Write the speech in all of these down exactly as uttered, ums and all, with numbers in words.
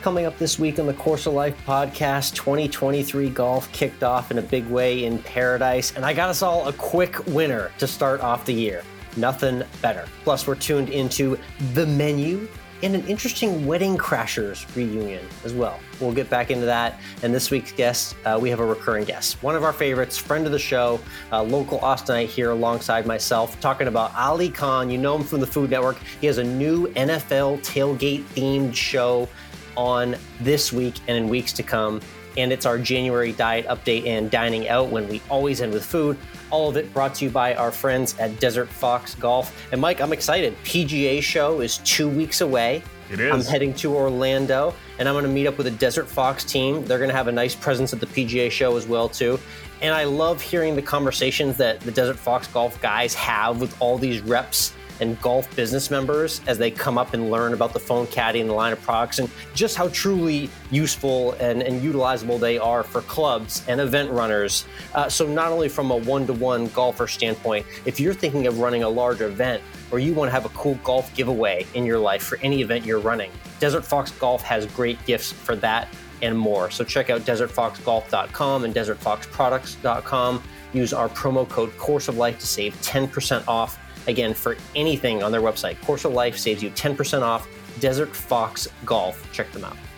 coming up this week on the Course of Life podcast. twenty twenty-three golf kicked off in a big way in Paradise, and I got us all a quick winner to start off the year. Nothing better. Plus, we're tuned into the menu and an interesting Wedding Crashers reunion as well. We'll get back into that. And this week's guest, uh, we have a recurring guest. One of our favorites, friend of the show, uh, local Austinite here alongside myself, talking about Ali Khan. You know him from the Food Network. He has a new N F L tailgate-themed show on this week and in weeks to come. And it's our January diet update and dining out when we always end with food. All of it brought to you by our friends at Desert Fox Golf. And Mike, I'm excited. P G A show is two weeks away. It is. I'm heading to Orlando, and I'm going to meet up with a Desert Fox team. They're going to have a nice presence at the P G A show as well, too. And I love hearing the conversations that the Desert Fox Golf guys have with all these reps and golf business members as they come up and learn about the phone caddy and the line of products and just how truly useful and, and utilizable they are for clubs and event runners. Uh, so not only from a one-to-one golfer standpoint, if you're thinking of running a large event or you want to have a cool golf giveaway in your life for any event you're running, Desert Fox Golf has great gifts for that and more. So check out desert fox golf dot com and desert fox products dot com. Use our promo code Course of Life to save ten percent off. Again, for anything on their website, Course of Life saves you ten percent off. Desert Fox Golf. Check them out.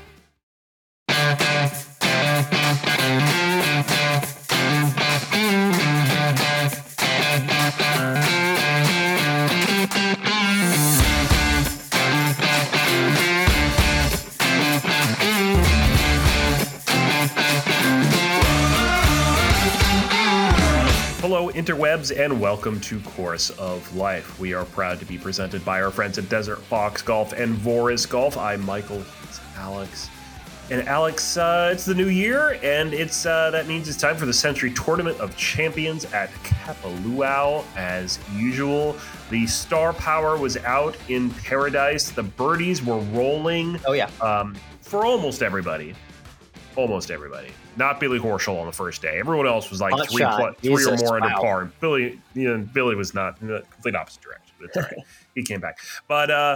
Hello, interwebs, and welcome to Course of Life. We are proud to be presented by our friends at Desert Fox Golf and Voris Golf. I'm Michael. It's Alex. And Alex, uh, it's the new year, and it's uh, that means it's time for the Century Tournament of Champions at Kapalua. As usual, the star power was out in Paradise. The birdies were rolling. Oh, yeah. Um, for almost everybody. Almost everybody. Not Billy Horschel on the first day. Everyone else was like Hot three, shot. plus, three or more under wow. par. Billy, you know, Billy was not in the complete opposite direction. But it's all right. He came back. But uh,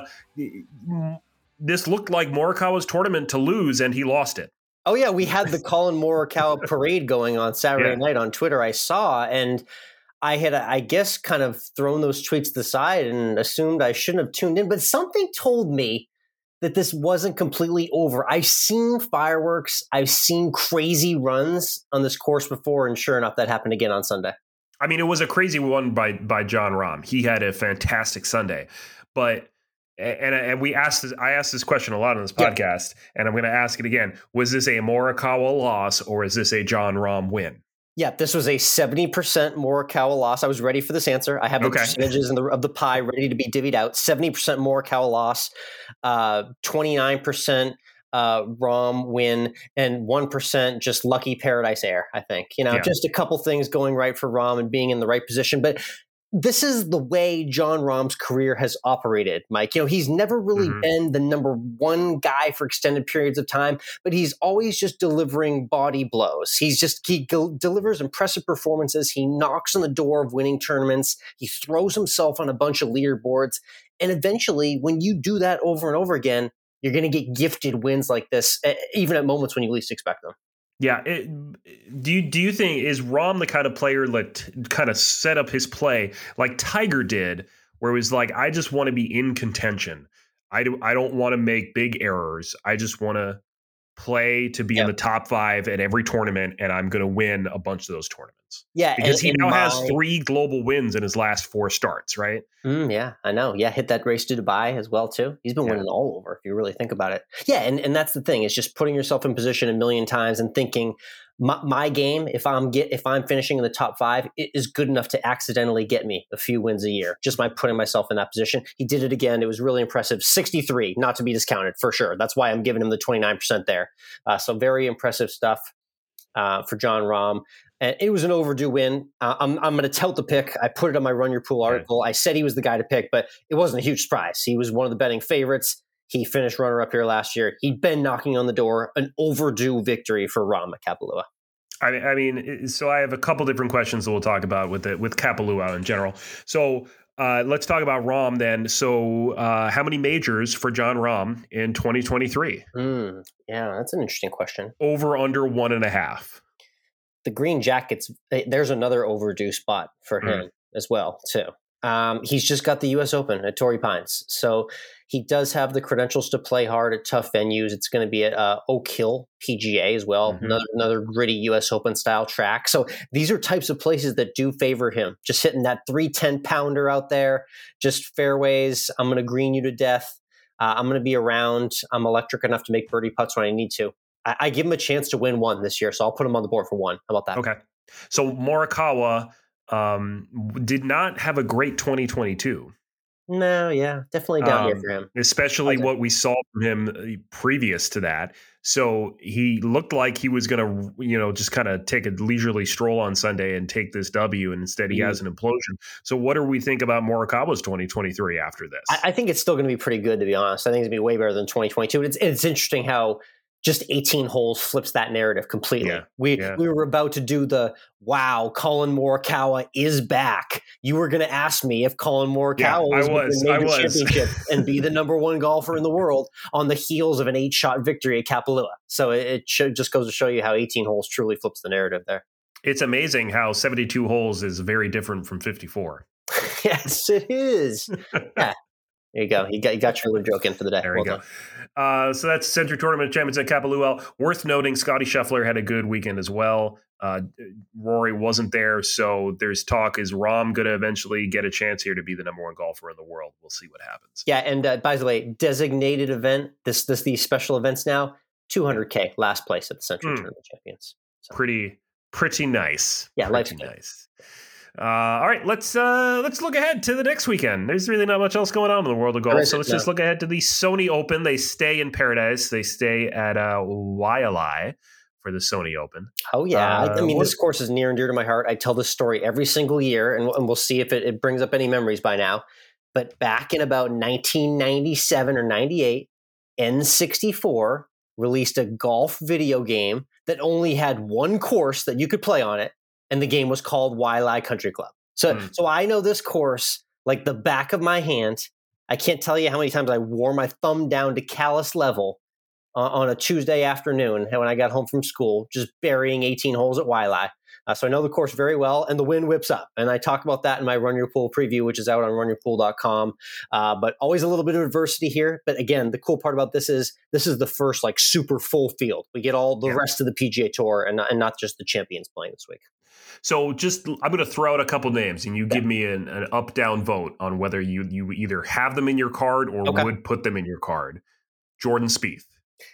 this looked like Morikawa's tournament to lose, and he lost it. Oh, yeah. We had the Colin Morikawa parade going on Saturday Yeah. night on Twitter, I saw. And I had, I guess, kind of thrown those tweets to the side and assumed I shouldn't have tuned in. But something told me that this wasn't completely over. I've seen fireworks. I've seen crazy runs on this course before. And sure enough, that happened again on Sunday. I mean, it was a crazy one by by Jon Rahm. He had a fantastic Sunday. But and and we asked this, I asked this question a lot on this podcast, yeah. and I'm going to ask it again. Was this a Morikawa loss or is this a Jon Rahm win? Yeah, this was a seventy percent Morikawa loss. I was ready for this answer. I have the Okay. percentages in the, of the pie ready to be divvied out. seventy percent Morikawa loss, uh, twenty-nine percent uh, Rahm win, and one percent just lucky Paradise Air, I think. You know, Yeah. just a couple things going right for Rahm and being in the right position. But this is the way Jon Rahm's career has operated, Mike. You know, he's never really Mhm. been the number one guy for extended periods of time, but he's always just delivering body blows. He's just, he go, delivers impressive performances. He knocks on the door of winning tournaments. He throws himself on a bunch of leaderboards. And eventually, when you do that over and over again, you're going to get gifted wins like this, even at moments when you least expect them. Yeah. It, do you do you think is Rahm the kind of player that t- kind of set up his play like Tiger did, where it was like, I just want to be in contention. I do. I don't want to make big errors. I just want to play to be Yeah. in the top five at every tournament, and I'm going to win a bunch of those tournaments. Yeah, Because and- he and now my- has three global wins in his last four starts, right? Mm, yeah, I know. Yeah, hit that race to Dubai as well, too. He's been Yeah. winning all over, if you really think about it. Yeah, and, and that's the thing. It's just putting yourself in position a million times and thinking, my, my game, if I'm get if I'm finishing in the top five, it is good enough to accidentally get me a few wins a year, just by putting myself in that position. He did it again. It was really impressive. sixty-three, not to be discounted, for sure. That's why I'm giving him the twenty-nine percent there. Uh, so very impressive stuff uh, for Jon Rahm. And it was an overdue win. Uh, I'm I'm going to tout the pick. I put it on my Run Your Pool article. I said he was the guy to pick, but it wasn't a huge surprise. He was one of the betting favorites. He finished runner-up here last year. He'd been knocking on the door. An overdue victory for Rahm at Kapalua. I, I mean, so I have a couple different questions that we'll talk about with it, with Kapalua in general. So Uh, let's talk about Rahm then. So, uh, how many majors for Jon Rahm in twenty twenty-three? Mm, yeah, that's an interesting question. Over under one and a half. The Green Jackets, there's another overdue spot for him Mm. as well, too. Um, he's just got the U S Open at Torrey Pines. So he does have the credentials to play hard at tough venues. It's going to be at uh, Oak Hill P G A as well, Mm-hmm. another, another gritty U S Open style track. So these are types of places that do favor him. Just hitting that three ten pounder out there, just fairways. I'm going to green you to death. Uh, I'm going to be around. I'm electric enough to make birdie putts when I need to. I, I give him a chance to win one this year, so I'll put him on the board for one. How about that? Okay. So Morikawa um, did not have a great twenty twenty-two. No, yeah, definitely down um, here for him. Especially what we saw from him previous to that. So he looked like he was going to, you know, just kind of take a leisurely stroll on Sunday and take this W, and instead he mm. has an implosion. So what do we think about Morikawa's twenty twenty-three after this? I, I think it's still going to be pretty good, to be honest. I think it's going to be way better than twenty twenty-two. It's, it's interesting how just eighteen holes flips that narrative completely. Yeah, we yeah. we were about to do the, wow, Colin Morikawa is back. You were going to ask me if Colin Morikawa yeah, was, was going to the championship and be the number one golfer in the world on the heels of an eight-shot victory at Kapalua. So it, it should, just goes to show you how eighteen holes truly flips the narrative there. It's amazing how seventy-two holes is very different from fifty-four. Yes, it is. Yeah. There you go. You got, you got your little joke in for the day. There we well go. Uh, so that's Century Tournament Champions at Kapalua. Worth noting, Scotty Scheffler had a good weekend as well. Uh, Rory wasn't there, so there's talk, is Rahm going to eventually get a chance here to be the number one golfer in the world? We'll see what happens. Yeah, and uh, by the way, designated event, this this these special events now, two hundred K, last place at the Century mm. Tournament Champions. So. Pretty, pretty nice. Yeah, pretty nice. Uh, all right, let's uh, let's look ahead to the next weekend. There's really not much else going on in the world of golf, so let's no. just look ahead to the Sony Open. They stay in Paradise. They stay at uh, Waialae for the Sony Open. Oh, yeah. Uh, I, I mean, what, this course is near and dear to my heart. I tell this story every single year, and, and we'll see if it, it brings up any memories by now. But back in about nineteen ninety-seven or ninety-eight, N sixty-four released a golf video game that only had one course that you could play on it. And the game was called Waialae Country Club. So, mm. so I know this course like the back of my hand. I can't tell you how many times I wore my thumb down to callus level uh, on a Tuesday afternoon when I got home from school, just burying eighteen holes at Waialae. Uh, so I know the course very well, and the wind whips up. And I talk about that in my Run Your Pool preview, which is out on run your pool dot com. Uh, but always a little bit of adversity here. But again, the cool part about this is this is the first like super full field. We get all the yeah. rest of the P G A Tour and, and not just the champions playing this week. So just, I'm going to throw out a couple names and you give me an, an up-down vote on whether you, you either have them in your card or okay. would put them in your card. Jordan Spieth.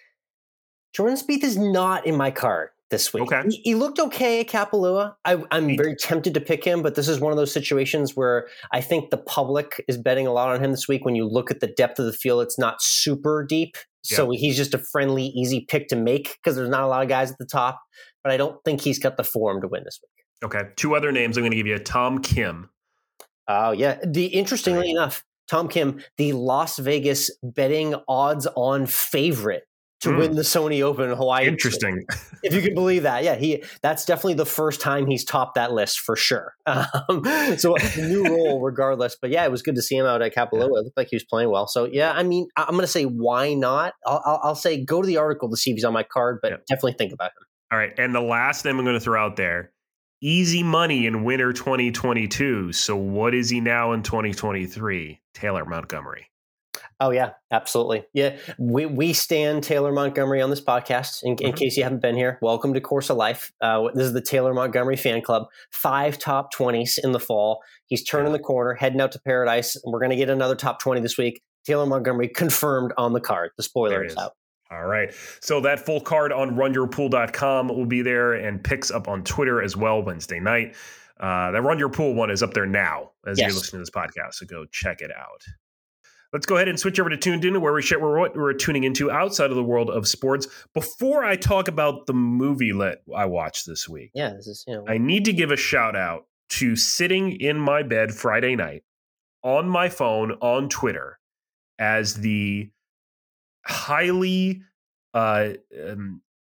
Jordan Spieth is not in my card this week. Okay. He, he looked okay at Kapalua. I, I'm very tempted to pick him, but this is one of those situations where I think the public is betting a lot on him this week. When you look at the depth of the field, it's not super deep. Yeah. So he's just a friendly, easy pick to make because there's not a lot of guys at the top. But I don't think he's got the form to win this week. Okay. Two other names I'm going to give you. Tom Kim. Oh, yeah. The Interestingly right. enough, Tom Kim, the Las Vegas betting odds-on favorite to mm. win the Sony Open in Hawaii. Interesting. If you can believe that. Yeah, he that's definitely the first time he's topped that list for sure. Um, so a new role regardless. But yeah, it was good to see him out at Kapalua. Yeah. It looked like he was playing well. So yeah, I mean, I'm going to say why not? I'll, I'll, I'll say go to the article to see if he's on my card, but yeah. definitely think about him. All right. And the last name I'm going to throw out there, easy money in winter twenty twenty-two. So what is he now in twenty twenty-three? Taylor Montgomery. Oh, yeah, absolutely. Yeah, we we stand Taylor Montgomery on this podcast. In, mm-hmm. in case you haven't been here, welcome to Course of Life. Uh, this is the Taylor Montgomery fan club. Five top twenties in the fall. He's turning yeah. the corner, heading out to Paradise. And we're going to get another top twenty this week. Taylor Montgomery confirmed on the card. The spoiler is, is out. All right. So that full card on run your pool dot com will be there, and picks up on Twitter as well Wednesday night. Uh, that Run Your Pool one is up there now as yes. you're listening to this podcast. So go check it out. Let's go ahead and switch over to Tuned In, where we share what we're tuning into outside of the world of sports. Before I talk about the movie that I watched this week, yeah, this is, you know, I need to give a shout out to sitting in my bed Friday night on my phone on Twitter as the highly uh, um,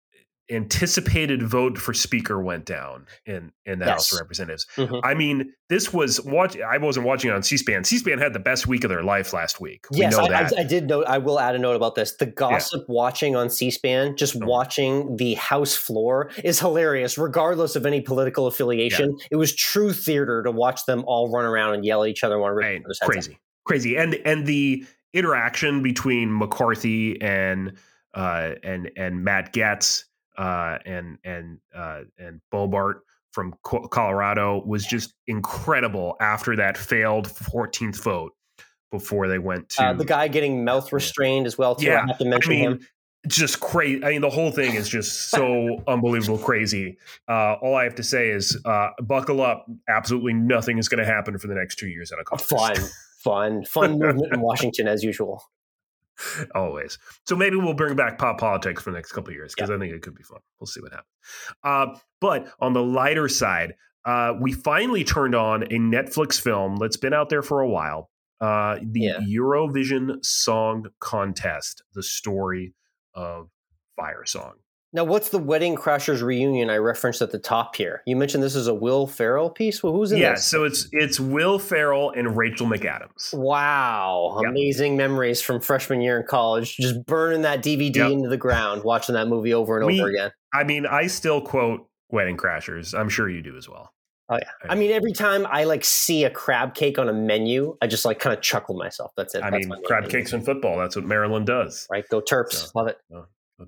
anticipated vote for speaker went down in, in the Yes. House of Representatives. Mm-hmm. I mean, this was watch. I wasn't watching on C-SPAN. C-SPAN had the best week of their life last week. We Yes, know I, that. I, I did note. I will add a note about this. The gossip yeah. watching on C-SPAN, just oh. watching the House floor, is hilarious, regardless of any political affiliation. Yeah. It was true theater to watch them all run around and yell at each other. And right. Crazy, crazy, and and the interaction between McCarthy and uh, and and Matt Gaetz. Uh, and and uh, and Bobart from Co- Colorado was just incredible after that failed fourteenth vote before they went to uh, the guy getting mouth restrained as well too. Yeah, I have to mention I mean, him. Just crazy. I mean, the whole thing is just so unbelievable crazy. Uh, all I have to say is uh, buckle up. Absolutely nothing is going to happen for the next two years out of Congress. Fun, fun, fun movement in Washington as usual. Always. So maybe we'll bring back pop politics for the next couple of years because yeah. I think it could be fun. We'll see what happens. Uh, but on the lighter side, uh, we finally turned on a Netflix film that's been out there for a while. Uh, the yeah. Eurovision Song Contest, the story of Fire Song. Now, what's the Wedding Crashers reunion I referenced at the top here? You mentioned this is a Will Ferrell piece. Well, who's in yeah, this? Yeah, so it's it's Will Ferrell and Rachel McAdams. Wow. Yep. Amazing memories from freshman year in college. Just burning that D V D yep. into the ground, watching that movie over and we, over again. I mean, I still quote Wedding Crashers. I'm sure you do as well. Oh, yeah. I mean, every time I like see a crab cake on a menu, I just like kind of chuckle myself. That's it. I That's mean, crab cakes in football. That's what Maryland does. Right. Go Terps. So, Love it. Uh,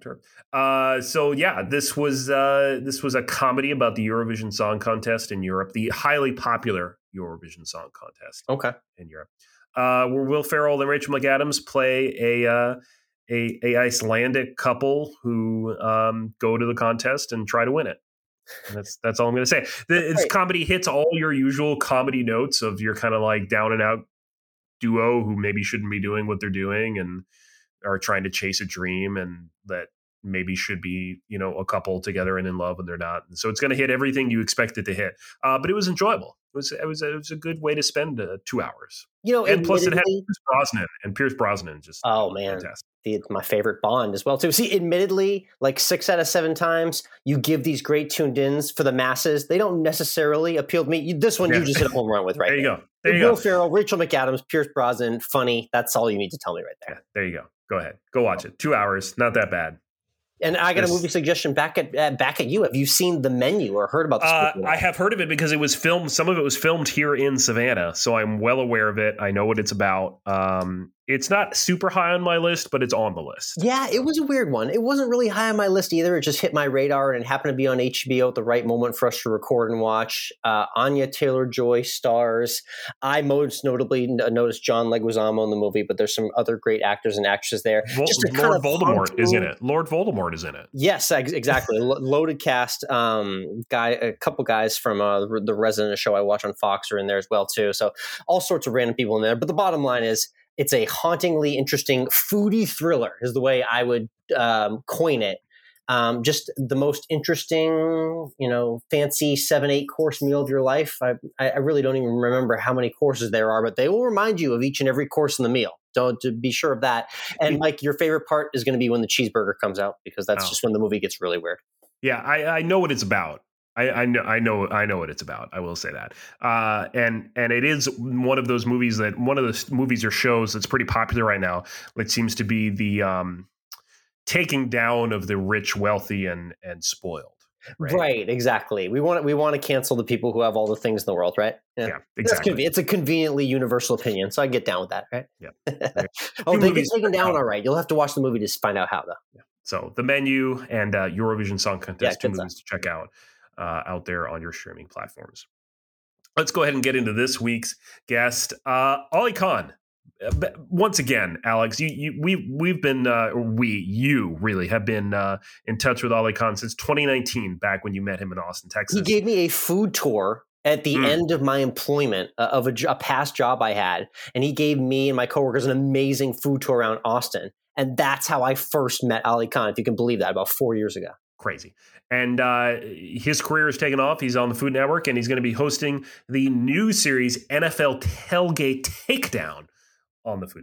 Uh, so yeah, this was uh, this was a comedy about the Eurovision Song Contest in Europe, the highly popular Eurovision Song Contest. Okay. In Europe, uh, where Will Ferrell and Rachel McAdams play a uh, a, a Icelandic couple who um, go to the contest and try to win it. And that's that's all I'm going to say. The, it's comedy hits all your usual comedy notes of your kind of like down and out duo who maybe shouldn't be doing what they're doing and are trying to chase a dream and that maybe should be, you know, a couple together and in love and they're not. And so it's going to hit everything you expect it to hit. Uh, but it was enjoyable. It was, it was, it was a good way to spend uh, two hours. You know, and plus it had Pierce Brosnan and Pierce Brosnan just oh man, fantastic. The, my favorite Bond as well too. See, admittedly, like six out of seven times you give these great tuned-ins for the masses. They don't necessarily appeal to me. You, this one yeah. you just hit a home run with, right? There you there. go. There you Will go. Ferrell, Rachel McAdams, Pierce Brosnan, funny. That's all you need to tell me right there. Yeah, there you go. Go ahead. Go watch it. Two hours. Not that bad. And I got There's, a movie suggestion back at uh, back at you. Have you seen The Menu or heard about this? Uh, I have heard of it because it was filmed. Some of it was filmed here in Savannah, so I'm well aware of it. I know what it's about. Um, it's not super high on my list, but it's on the list. Yeah, it was a weird one. It wasn't really high on my list either. It just hit my radar and it happened to be on H B O at the right moment for us to record and watch. Uh, Anya Taylor-Joy stars. I most notably noticed John Leguizamo in the movie, but there's some other great actors and actresses there. Vol- Lord kind of Voldemort is in it. Lord Voldemort is in it. Yes, ex- exactly. Lo- loaded cast. Um, guy, a couple guys from uh, the Resident show I watch on Fox are in there as well too. So all sorts of random people in there. But the bottom line is, it's a hauntingly interesting foodie thriller is the way I would um, coin it. Um, just the most interesting, you know, fancy seven, eight course meal of your life. I, I really don't even remember how many courses there are, but they will remind you of each and every course in the meal. Don't to be sure of that. And Mike, your favorite part is going to be when the cheeseburger comes out because that's oh. just when the movie gets really weird. Yeah, I, I know what it's about. I, I know, I know, I know what it's about. I will say that, uh, and and it is one of those movies that one of the movies or shows that's pretty popular right now. It seems to be the um, taking down of the rich, wealthy, and and spoiled. Right? right, exactly. We want we want to cancel the people who have all the things in the world, right? Yeah, yeah exactly. Conven- it's a conveniently universal opinion, so I get down with that, right? Yeah. oh, they get taken down, all right. You'll have to watch the movie to find out how, though. Yeah. So The Menu and uh, Eurovision Song Contest, yeah, two movies to check out. Uh, out there on your streaming platforms. Let's go ahead and get into this week's guest, uh, Ali Khan. Uh, once again, Alex, you, you, we, we've been, uh, we, you really have been uh, in touch with Ali Khan since twenty nineteen, back when you met him in Austin, Texas. He gave me a food tour at the mm. end of my employment uh, of a, a past job I had, and he gave me and my coworkers an amazing food tour around Austin. And that's how I first met Ali Khan, if you can believe that, about four years ago. Crazy. And uh, his career has taken off. He's on the Food Network, and he's going to be hosting the new series N F L Tailgate Takedown on the Food Network.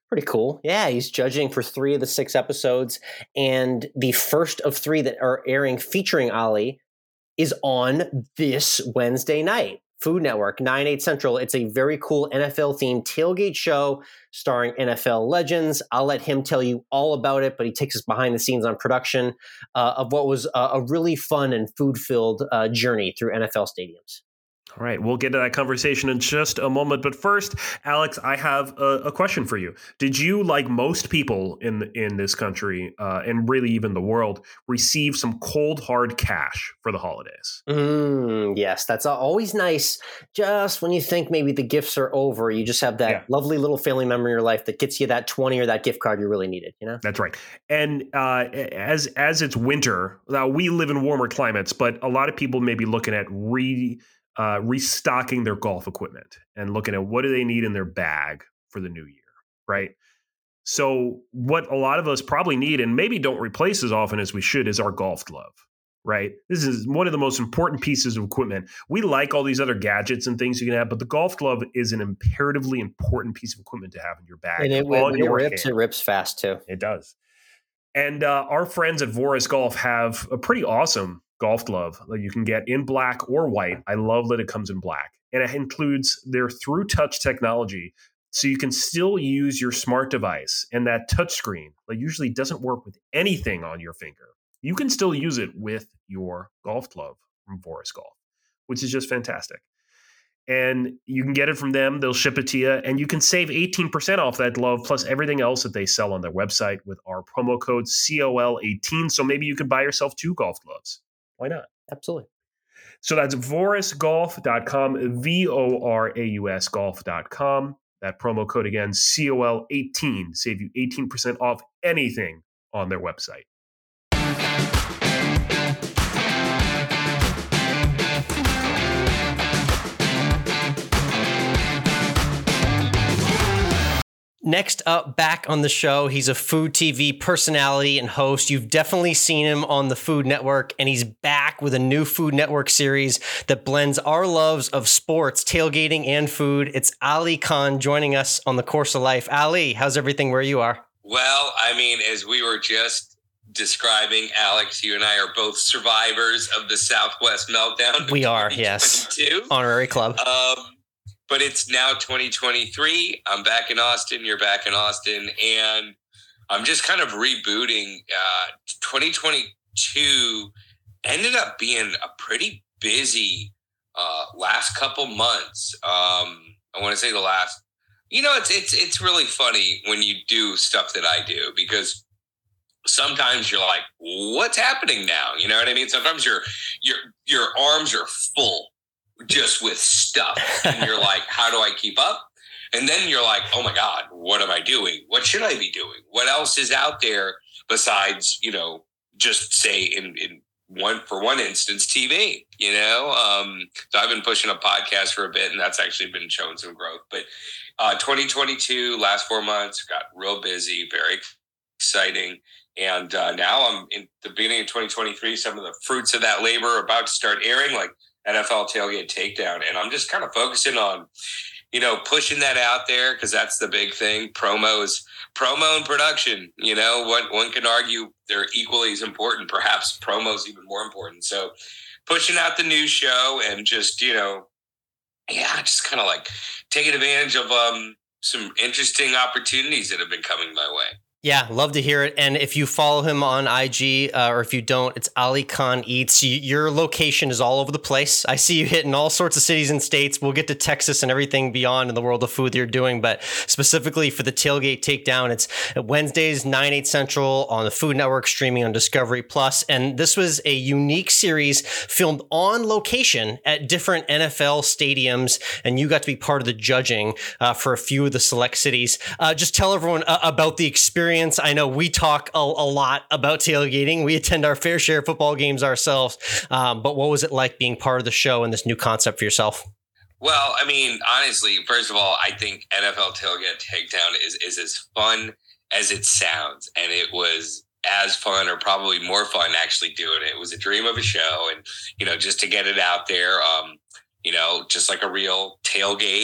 Pretty cool. Yeah, he's judging for three of the six episodes. And the first of three that are airing featuring Ali is on this Wednesday night. Food Network, nine, eight Central. It's a very cool N F L-themed tailgate show starring N F L legends. I'll let him tell you all about it, but he takes us behind the scenes on production uh, of what was a, a really fun and food-filled uh, journey through N F L stadiums. All right, we'll get to that conversation in just a moment. But first, Alex, I have a, a question for you. Did you, like most people in in this country, uh, and really even the world, receive some cold, hard cash for the holidays? Mm, yes, that's always nice. Just when you think maybe the gifts are over, you just have that yeah. lovely little family member in your life that gets you that twenty or that gift card you really needed. You know, that's right. And uh, as as it's winter, now we live in warmer climates, but a lot of people may be looking at re. Uh, restocking their golf equipment and looking at what do they need in their bag for the new year, right? So what a lot of us probably need and maybe don't replace as often as we should is our golf glove, right? This is one of the most important pieces of equipment. We like all these other gadgets and things you can have, but the golf glove is an imperatively important piece of equipment to have in your bag. And it, when it rips, hand. it rips fast too. It does. And uh, our friends at Voris Golf have a pretty awesome golf glove that you can get in black or white. I love that it comes in black. And it includes their Through Touch technology. So you can still use your smart device and that touch screen that usually doesn't work with anything on your finger. You can still use it with your golf glove from Voris Golf, which is just fantastic. And you can get it from them. They'll ship it to you. And you can save eighteen percent off that glove plus everything else that they sell on their website with our promo code C O L eighteen. So maybe you could buy yourself two golf gloves. Why not? Absolutely. So that's voris golf dot com, V O R A U S golf dot com. That promo code again, C O L eighteen, save you eighteen percent off anything on their website. Next up, back on the show, he's a food T V personality and host. You've definitely seen him on the Food Network, and he's back with a new Food Network series that blends our loves of sports, tailgating, and food. It's Ali Khan joining us on the Course of Life. Ali, how's everything where you are? Well, I mean, as we were just describing, Alex, you and I are both survivors of the Southwest meltdown. We are, yes. Honorary club. Um, But it's now twenty twenty-three. I'm back in Austin. You're back in Austin. And I'm just kind of rebooting. Uh, twenty twenty-two ended up being a pretty busy uh, last couple months. Um, I want to say the last, you know, it's, it's, it's really funny when you do stuff that I do because sometimes you're like, what's happening now? You know what I mean? Sometimes your, your, your arms are full just with stuff and you're like, how do I keep up? And then you're like, oh my God, what am I doing? What should I be doing? What else is out there besides, you know, just say in, in one, for one instance, T V, you know? Um, so I've been pushing a podcast for a bit and that's actually been showing some growth, but uh, twenty twenty-two, last four months, got real busy, very exciting. And uh, now I'm in the beginning of twenty twenty-three, some of the fruits of that labor are about to start airing, like N F L Tailgate Takedown. And I'm just kind of focusing on, you know, pushing that out there because that's the big thing. Promos, promo and production, you know, one, one can argue they're equally as important. Perhaps promo's even more important. So pushing out the new show and just, you know, yeah, just kind of like taking advantage of um, some interesting opportunities that have been coming my way. Yeah, love to hear it. And if you follow him on I G, uh, or if you don't, it's Ali Khan Eats. You, your location is all over the place. I see you hitting all sorts of cities and states. We'll get to Texas and everything beyond in the world of food that you're doing. But specifically for the Tailgate Takedown, it's Wednesdays, nine, eight Central on the Food Network, streaming on Discovery Plus. And this was a unique series filmed on location at different N F L stadiums. And you got to be part of the judging uh, for a few of the select cities. Uh, just tell everyone uh, about the experience. I know we talk a, a lot about tailgating. We attend our fair share of football games ourselves. Um, but what was it like being part of the show and this new concept for yourself? Well, I mean, honestly, first of all, I think N F L Tailgate Takedown is, is as fun as it sounds. And it was as fun or probably more fun actually doing it. It was a dream of a show. And, you know, just to get it out there, um, you know, just like a real tailgate.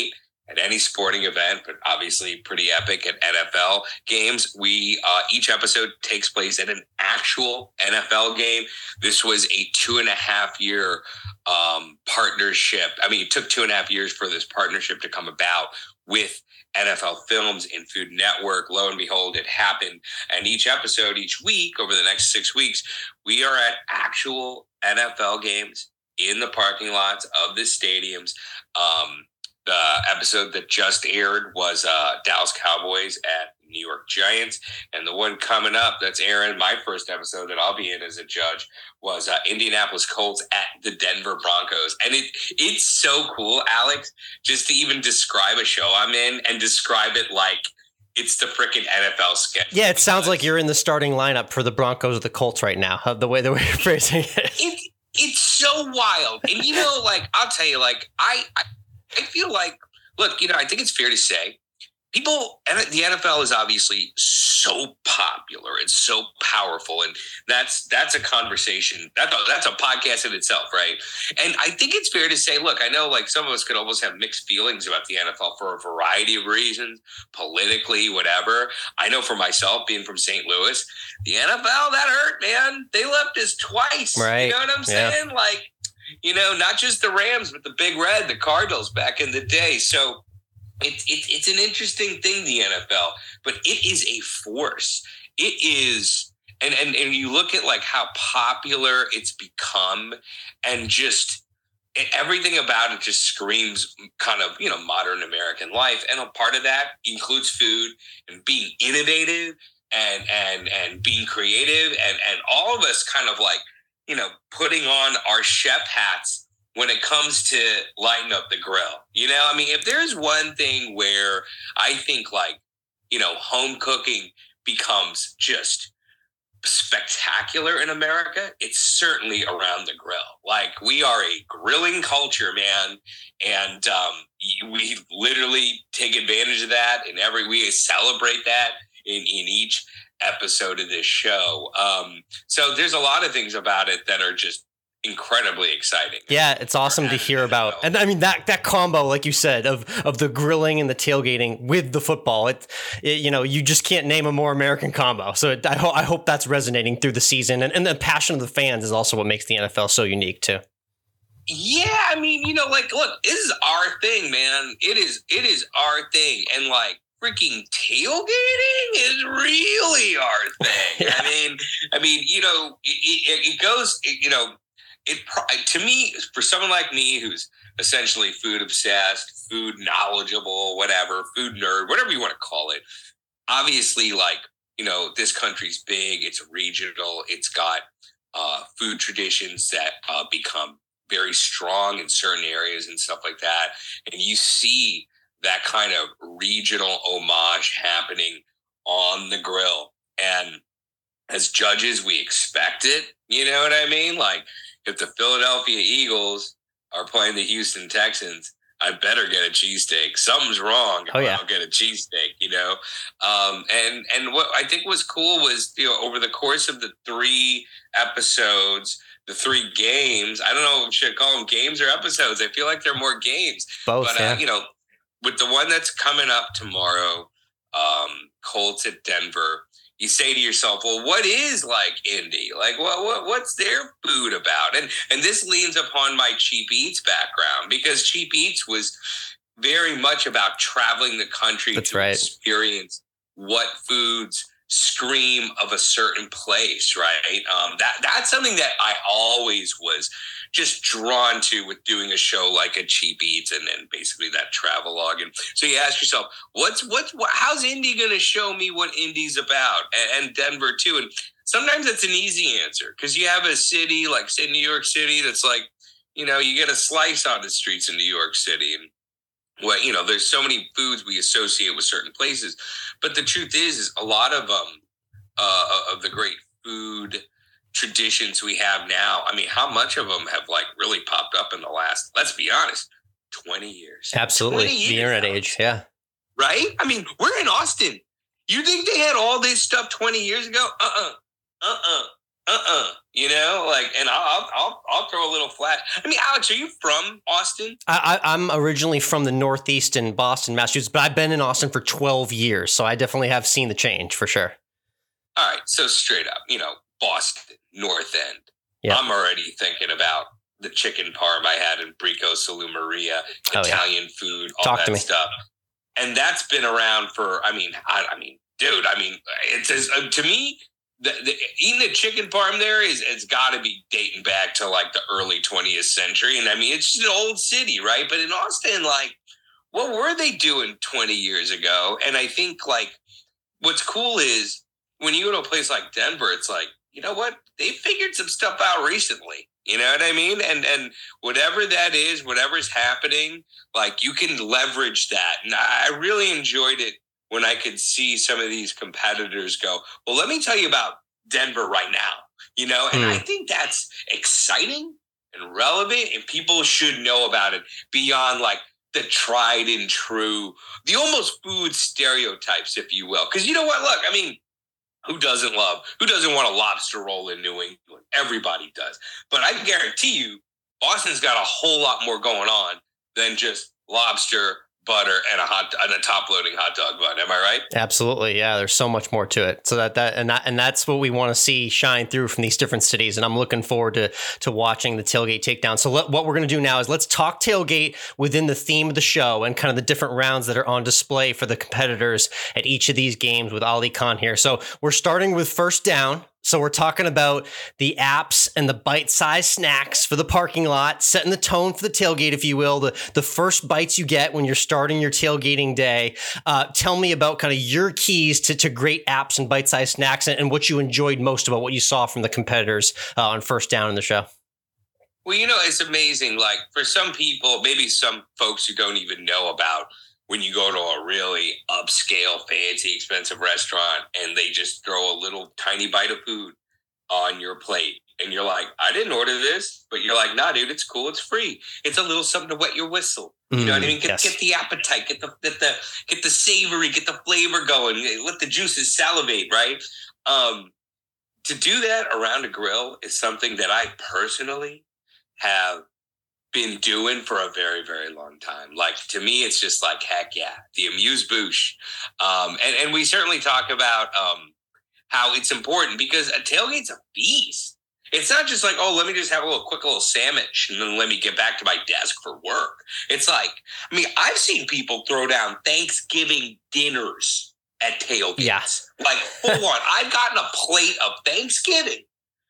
at any sporting event, but obviously pretty epic at N F L games. We uh, each episode takes place at an actual N F L game. This was a two and a half year um, partnership. I mean, it took two and a half years for this partnership to come about with N F L Films and Food Network. Lo and behold, it happened. And each episode, each week, over the next six weeks, we are at actual N F L games in the parking lots of the stadiums. Um, The episode that just aired was uh, Dallas Cowboys at New York Giants. And the one coming up that's airing, my first episode that I'll be in as a judge, was uh, Indianapolis Colts at the Denver Broncos. And it it's so cool, Alex, just to even describe a show I'm in and describe it like it's the freaking N F L sketch. Yeah, it sounds like you're in the starting lineup for the Broncos or the Colts right now, the way the way you're phrasing it. it it's so wild. And, you know, like, I'll tell you, like, I, I I feel like, look, you know, I think it's fair to say people, and the N F L is obviously so popular and so powerful. And that's, that's a conversation. That's a, that's a podcast in itself. Right. And I think it's fair to say, look, I know like some of us could almost have mixed feelings about the N F L for a variety of reasons, politically, whatever. I know for myself, being from Saint Louis, the N F L, that hurt, man. They left us twice. Right. You know what I'm saying? Yeah. Like, you know, not just the Rams, but the Big Red, the Cardinals back in the day. So it's it, it's an interesting thing, the N F L, but it is a force. It is, and, and, and you look at like how popular it's become, and just everything about it just screams kind of, you know, modern American life. And a part of that includes food and being innovative and, and, and being creative, and, and all of us kind of like, you know, putting on our chef hats when it comes to lighting up the grill. You know, I mean, if there's one thing where I think like, you know, home cooking becomes just spectacular in America, it's certainly around the grill. Like, we are a grilling culture, man. And um, we literally take advantage of that, and every, we celebrate that in, in each episode of this show. Um, so there's a lot of things about it that are just incredibly exciting. Yeah, it's awesome to hear about. And I mean, that that combo, like you said, of of the grilling and the tailgating with the football, it, it you know, you just can't name a more American combo. So it, I, ho- I hope that's resonating through the season. And, and the passion of the fans is also what makes the N F L so unique too. Yeah, I mean, you know, like, look, this is our thing, man. It is, it is our thing. And like, freaking tailgating is really our thing. yeah. I mean, I mean, you know, it, it, it goes, it, you know, it to me, for someone like me who's essentially food obsessed, food knowledgeable, whatever, food nerd, whatever you want to call it. Obviously, like, you know, this country's big, it's regional, it's got uh, food traditions that uh, become very strong in certain areas and stuff like that. And you see that kind of regional homage happening on the grill. And as judges, we expect it. You know what I mean? Like, if the Philadelphia Eagles are playing the Houston Texans, I better get a cheesesteak. Something's wrong if oh, yeah. I don't get a cheesesteak, you know? Um, and, and what I think was cool was, you know, over the course of the three episodes, the three games, I don't know if I should call them games or episodes. I feel like they're more games. Both, but, yeah. uh, you know, with the one that's coming up tomorrow, um, Colts at Denver, you say to yourself, well, what is like Indy? Like, what, what what's their food about? And and this leans upon my Cheap Eats background, because Cheap Eats was very much about traveling the country That's to right. experience what foods scream of a certain place, right? Um, that that's something that I always was just drawn to with doing a show like a Cheap Eats, and then basically that travel log. And so you ask yourself, what's what's what, how's Indy going to show me what Indy's about, and, and Denver too? And sometimes it's an easy answer, because you have a city like, say, New York City, that's like, you know, you get a slice on the streets in New York City, and well, you know, there's so many foods we associate with certain places. But the truth is, is a lot of um uh, of the great food traditions we have now, I mean, how much of them have like really popped up in the last, let's be honest, twenty years? Absolutely. twenty years the internet now. age. Yeah. Right? I mean, we're in Austin. You think they had all this stuff twenty years ago? Uh-uh. Uh-uh. Uh-uh. You know, like, and I'll, I'll, I'll throw a little flash. I mean, Alex, are you from Austin? I, I, I'm originally from the Northeast in Boston, Massachusetts, but I've been in Austin for twelve years. So I definitely have seen the change for sure. All right. So straight up, you know, Boston, North End. Yep. I'm already thinking about the chicken parm I had in Brico Solu Maria, Oh, Italian yeah. food, all Talk that to me. stuff. And that's been around for, I mean, I, I mean, dude, I mean, it's as, uh, to me, the, the, eating a chicken parm there is, it's got to be dating back to like the early twentieth century. And I mean, it's just an old city, right? But in Austin, like, what were they doing twenty years ago? And I think like what's cool is when you go to a place like Denver, it's like, you know what? They figured some stuff out recently. You know what I mean? And and whatever that is, whatever's happening, like you can leverage that. And I really enjoyed it when I could see some of these competitors go, well, let me tell you about Denver right now, you know? And mm. I think that's exciting and relevant, and people should know about it beyond like the tried and true, the almost food stereotypes, if you will. Because you know what? Look, I mean, who doesn't love, who doesn't want a lobster roll in New England? Everybody does. But I guarantee you, Boston's got a whole lot more going on than just lobster, butter, and a hot and a top loading hot dog bun. Am I right? Absolutely. Yeah. There's so much more to it. So that, that, and that, and that's what we want to see shine through from these different cities. And I'm looking forward to, to watching the Tailgate Takedown. So let, what we're going to do now is let's talk tailgate within the theme of the show and kind of the different rounds that are on display for the competitors at each of these games with Ali Khan here. So we're starting with first down. So we're talking about the apps and the bite-sized snacks for the parking lot, setting the tone for the tailgate, if you will, the, the first bites you get when you're starting your tailgating day. Uh, tell me about kind of your keys to, to great apps and bite-sized snacks and, and what you enjoyed most about what you saw from the competitors uh, on first down in the show. Well, you know, it's amazing. Like for some people, maybe some folks who don't even know about when you go to a really upscale, fancy, expensive restaurant and they just throw a little tiny bite of food on your plate. And you're like, I didn't order this. But you're like, nah, dude, it's cool. It's free. It's a little something to wet your whistle. You mm, know what I mean? Get, yes. get the appetite, get the, get the get the savory, get the flavor going. Let the juices salivate, right? Um, to do that around a grill is something that I personally have been doing for a very, very long time. Like, to me, it's just like, heck yeah, the amuse-bouche. Um, and, and we certainly talk about um, how it's important because a tailgate's a feast. It's not just like, oh, let me just have a little quick little sandwich and then let me get back to my desk for work. It's like, I mean, I've seen people throw down Thanksgiving dinners at tailgates. Yes. Like, full on. I've gotten a plate of Thanksgiving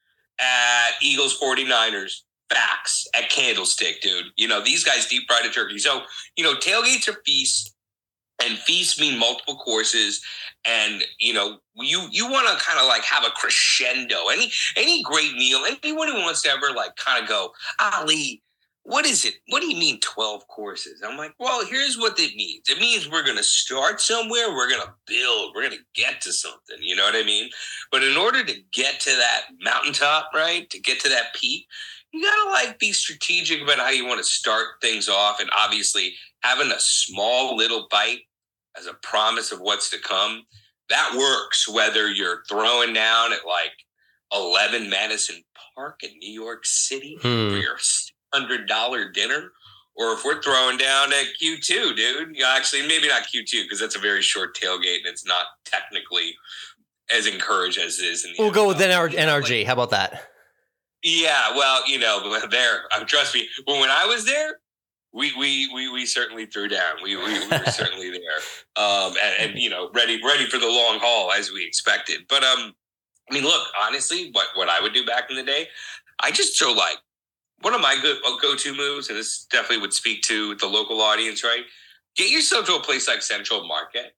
at Eagles forty-niners. Facts at Candlestick, dude. You know, these guys deep fried a turkey. So, you know, tailgates are feasts, and feasts mean multiple courses. And, you know, you you want to kind of like have a crescendo. Any any great meal, anyone who wants to ever like kind of go, Ali, what is it? What do you mean twelve courses? I'm like, well, here's what it means. It means we're going to start somewhere. We're going to build. We're going to get to something. You know what I mean? But in order to get to that mountaintop, right, to get to that peak, you got to like be strategic about how you want to start things off. And obviously having a small little bite as a promise of what's to come, that works whether you're throwing down at like eleven Madison Park in New York City hmm. for your one hundred dollars dinner, or if we're throwing down at Q two, dude. You know, actually, maybe not Q two because that's a very short tailgate and it's not technically as encouraged as it is in the We'll N F L. Go with N R G. How about that? Yeah, well, you know, there, um, trust me, when, when I was there, we we we we certainly threw down. We we, we were certainly there, um, and, and you know, ready ready for the long haul as we expected. But um, I mean, look, honestly, what what I would do back in the day, I just throw like one of my good go to moves, and this definitely would speak to the local audience, right? Get yourself to a place like Central Market.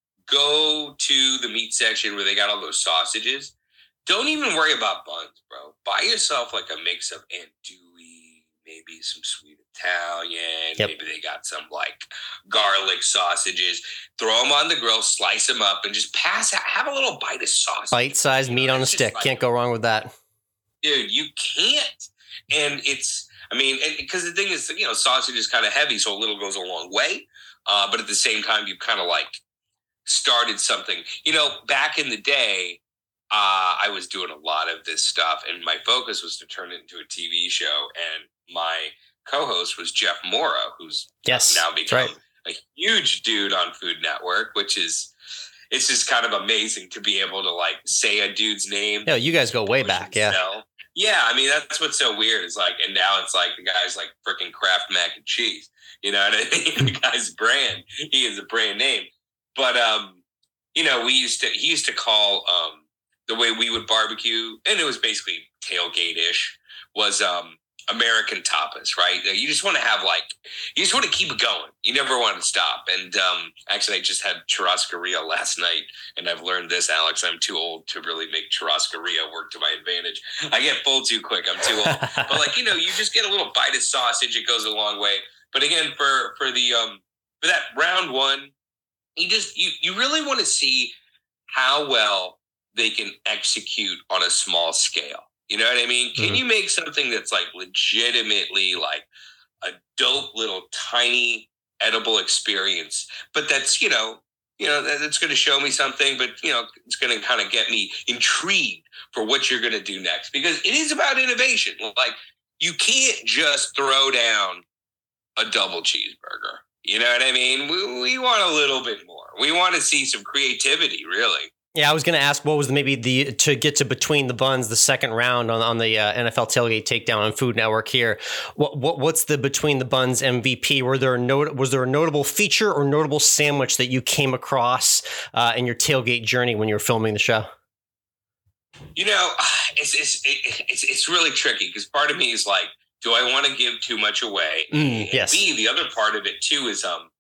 Go to the meat section where they got all those sausages. Don't even worry about buns, bro. Buy yourself like a mix of andouille, maybe some sweet Italian. Yep. Maybe they got some like garlic sausages. Throw them on the grill, slice them up, and just pass out. Have a little bite of sausage. Bite-sized meat on a stick. Like, can't go wrong with that. Dude, you can't. And it's, I mean, because the thing is, you know, sausage is kind of heavy, so a little goes a long way. Uh, but at the same time, you kind of like started something. You know, back in the day, uh, I was doing a lot of this stuff, and my focus was to turn it into a T V show. And my co-host was Jeff Mora, who's yes, now become right. a huge dude on Food Network, which is, it's just kind of amazing to be able to like say a dude's name. Yeah, you guys go way back. Yeah. Sell. Yeah. I mean, that's what's so weird is like, and now it's like the guy's like freaking Kraft mac and cheese, you know what I mean? The guy's brand, he is a brand name. But, um, you know, we used to, he used to call, um, the way we would barbecue, and it was basically tailgate-ish, was, um, American tapas, right? You just want to have like, you just want to keep it going. You never want to stop. And um, actually, I just had churrascaria last night, and I've learned this, Alex. I'm too old to really make churrascaria work to my advantage. I get full too quick. I'm too old. But like, you know, you just get a little bite of sausage. It goes a long way. But again, for for the um for that round one, you just you you really want to see how well they can execute on a small scale. You know what I mean? Can mm-hmm. you make something that's like legitimately like a dope little tiny edible experience, but that's, you know, you know, that's going to show me something, but, you know, it's going to kind of get me intrigued for what you're going to do next, because it is about innovation. Like, you can't just throw down a double cheeseburger. You know what I mean? We, we want a little bit more. We want to see some creativity, really. Yeah, I was going to ask what was maybe the to get to Between the Buns, the second round on on the uh, N F L Tailgate Takedown on Food Network here. What what what's the Between the Buns M V P? Were there a not, was there a notable feature or notable sandwich that you came across uh, in your tailgate journey when you were filming the show? You know, it's it's it's it's really tricky, because part of me is like, do I want to give too much away? Mm, yes. B, the other part of it too is um,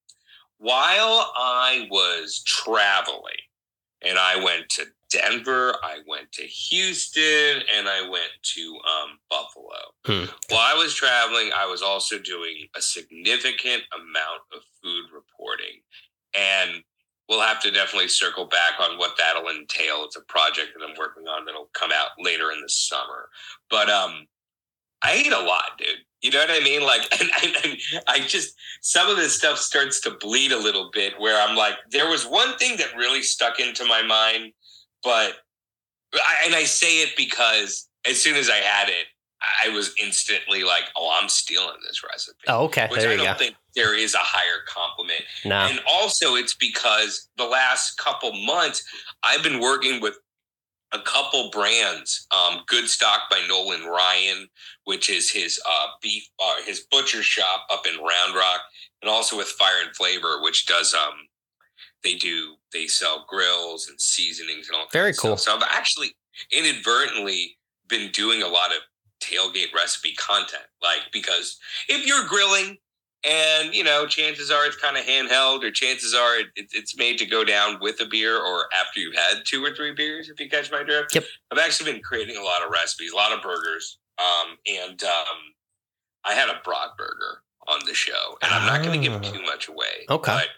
while I was traveling. And I went to Denver, I went to Houston, and I went to um, Buffalo. Hmm. While I was traveling, I was also doing a significant amount of food reporting. And we'll have to definitely circle back on what that'll entail. It's a project that I'm working on that'll come out later in the summer. But um, I ate a lot, dude. You know what I mean? Like, and, and, and I just, some of this stuff starts to bleed a little bit, where I'm like, there was one thing that really stuck into my mind, but, I, and I say it because as soon as I had it, I was instantly like, oh, I'm stealing this recipe. Oh, okay. Which there I you don't go. think there is a higher compliment. No. And also it's because the last couple months I've been working with a couple brands, um, Good Stock by Nolan Ryan, which is his uh, beef, uh, his butcher shop up in Round Rock, and also with Fire and Flavor, which does, um, they do, they sell grills and seasonings and all that. Very cool. So I've actually inadvertently been doing a lot of tailgate recipe content, like, because if you're grilling, and, you know, chances are it's kind of handheld, or chances are it, it, it's made to go down with a beer or after you've had two or three beers, if you catch my drift. Yep. I've actually been creating a lot of recipes, a lot of burgers. Um, and um, I had a brat burger on the show, and I'm not going to give too much away. Okay. But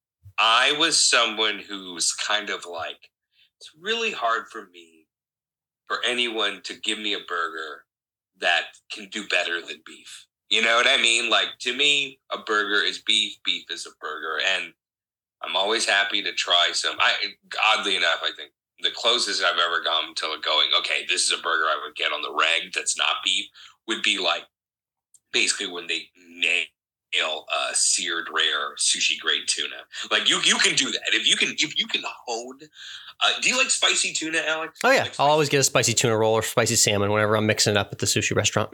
I was someone who's kind of like, it's really hard for me, for anyone to give me a burger that can do better than beef. You know what I mean? Like, to me, a burger is beef. Beef is a burger. And I'm always happy to try some. I, oddly enough, I think the closest I've ever gone to going, okay, this is a burger I would get on the reg that's not beef, would be like basically when they nail uh, seared rare sushi grade tuna. Like, you you can do that. If you can if you can hone. Uh, do you like spicy tuna, Alex? Oh, yeah. Like I'll always get a spicy tuna roll or spicy salmon whenever I'm mixing it up at the sushi restaurant.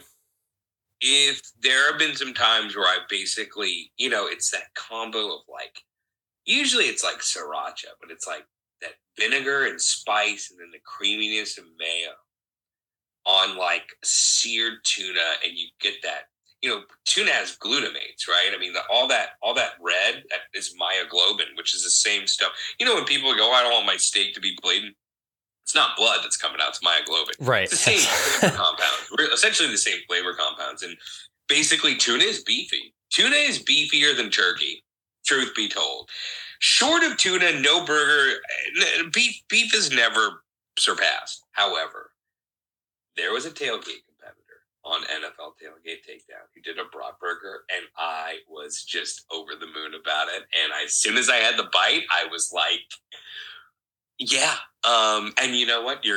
If there have been some times where I basically, you know, it's that combo of like, usually it's like sriracha, but it's like that vinegar and spice and then the creaminess of mayo on like seared tuna, and you get that, you know, tuna has glutamates, right? I mean, the, all that, all that red, that is myoglobin, which is the same stuff. You know, when people go, oh, I don't want my steak to be bleeding. It's not blood that's coming out. It's myoglobin. Right. It's the same flavor compounds. We're essentially the same flavor compounds. And basically, tuna is beefy. Tuna is beefier than turkey, truth be told. Short of tuna, no burger. Beef, beef is never surpassed. However, there was a tailgate competitor on N F L Tailgate Takedown who did a brat burger, and I was just over the moon about it. And I, as soon as I had the bite, I was like, yeah. Um, and you know what? You're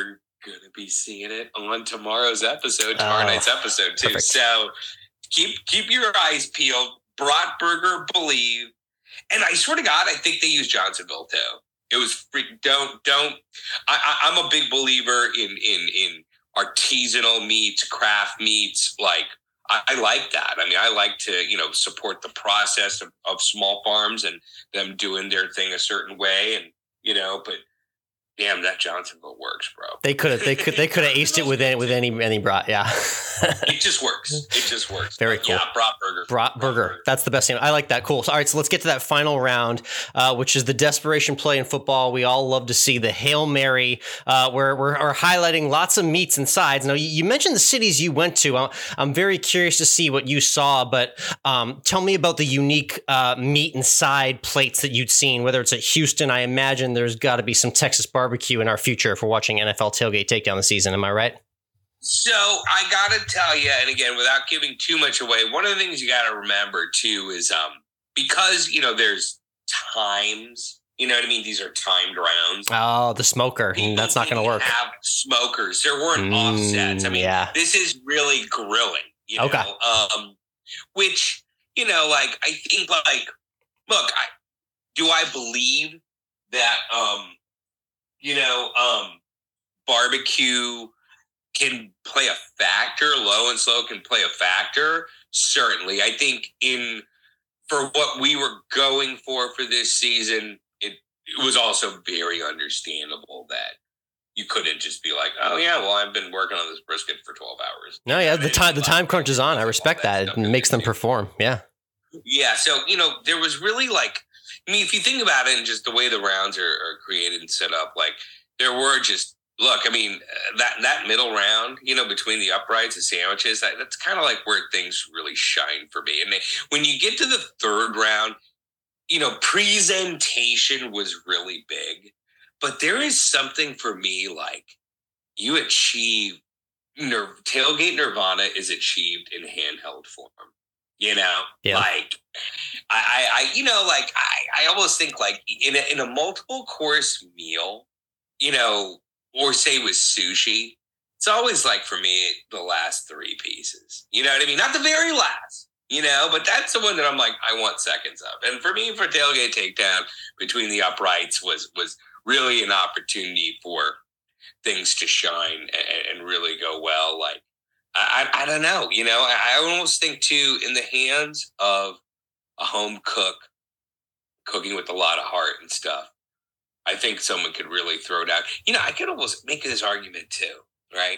gonna be seeing it on tomorrow's episode, tomorrow Oh, night's episode too. perfect. So keep keep your eyes peeled. Bratburger Believe, and I swear to God, I think they use Johnsonville too. It was freak. Don't don't. I, I, I'm a big believer in in in artisanal meats, craft meats. Like I, I like that. I mean, I like to you know support the process of, of small farms and them doing their thing a certain way, and you know, but. Damn, that Johnsonville works, bro. They could have, they could, they could have aced it with any, with any, any brat. Yeah. It just works. It just works. Very But cool. Yeah, Bratburger. Brat Burger. That's the best name. I like that. Cool. So, all right. So let's get to that final round, uh, which is the desperation play in football. We all love to see the Hail Mary, uh, where we're, we're highlighting lots of meats and sides. Now, you, you mentioned the cities you went to. I'm, I'm very curious to see what you saw, but um, tell me about the unique uh, meat and side plates that you'd seen, whether it's at Houston. I imagine there's got to be some Texas barbecue in our future if we're watching N F L Tailgate Takedown this season. Am I right? So I got to tell you, and again, without giving too much away, one of the things you got to remember too is um, because, you know, there's times, you know what I mean? These are timed rounds. Oh, the smoker. People That's not going to didn't work. Have smokers. There weren't Mm, offsets. I mean, yeah. this is really grilling, you know, Okay. um, which, you know, like, I think like, look, I, do I believe that, um, you know, um, barbecue can play a factor, low and slow can play a factor? Certainly. I think in, for what we were going for for this season, it, it was also very understandable that you couldn't just be like, oh yeah, well, I've been working on this brisket for twelve hours. No, yeah, I the mean, time the like, time crunch is on. I all respect that. stuff It is makes them amazing. perform. Yeah. Yeah, so, you know, there was really like, I mean, if you think about it and just the way the rounds are, are created and set up, like there were just, look, I mean, uh, that that middle round, you know, between the uprights and sandwiches, that, that's kind of like where things really shine for me. And they, when you get to the third round, you know, presentation was really big, but there is something for me like you achieve, Nir- Tailgate Nirvana is achieved in handheld form. You know, Yeah. like I, I, I, you know, like I, I almost think like in a, in a multiple course meal, you know, or say with sushi, it's always like for me the last three pieces. You know what I mean? Not the very last, you know, but that's the one that I'm like I want seconds of. And for me, for Tailgate Takedown, between the uprights was was really an opportunity for things to shine and, and really go well. Like. I, I don't know, you know, I, I almost think too, in the hands of a home cook cooking with a lot of heart and stuff, I think someone could really throw down. You know, I could almost make this argument too, right?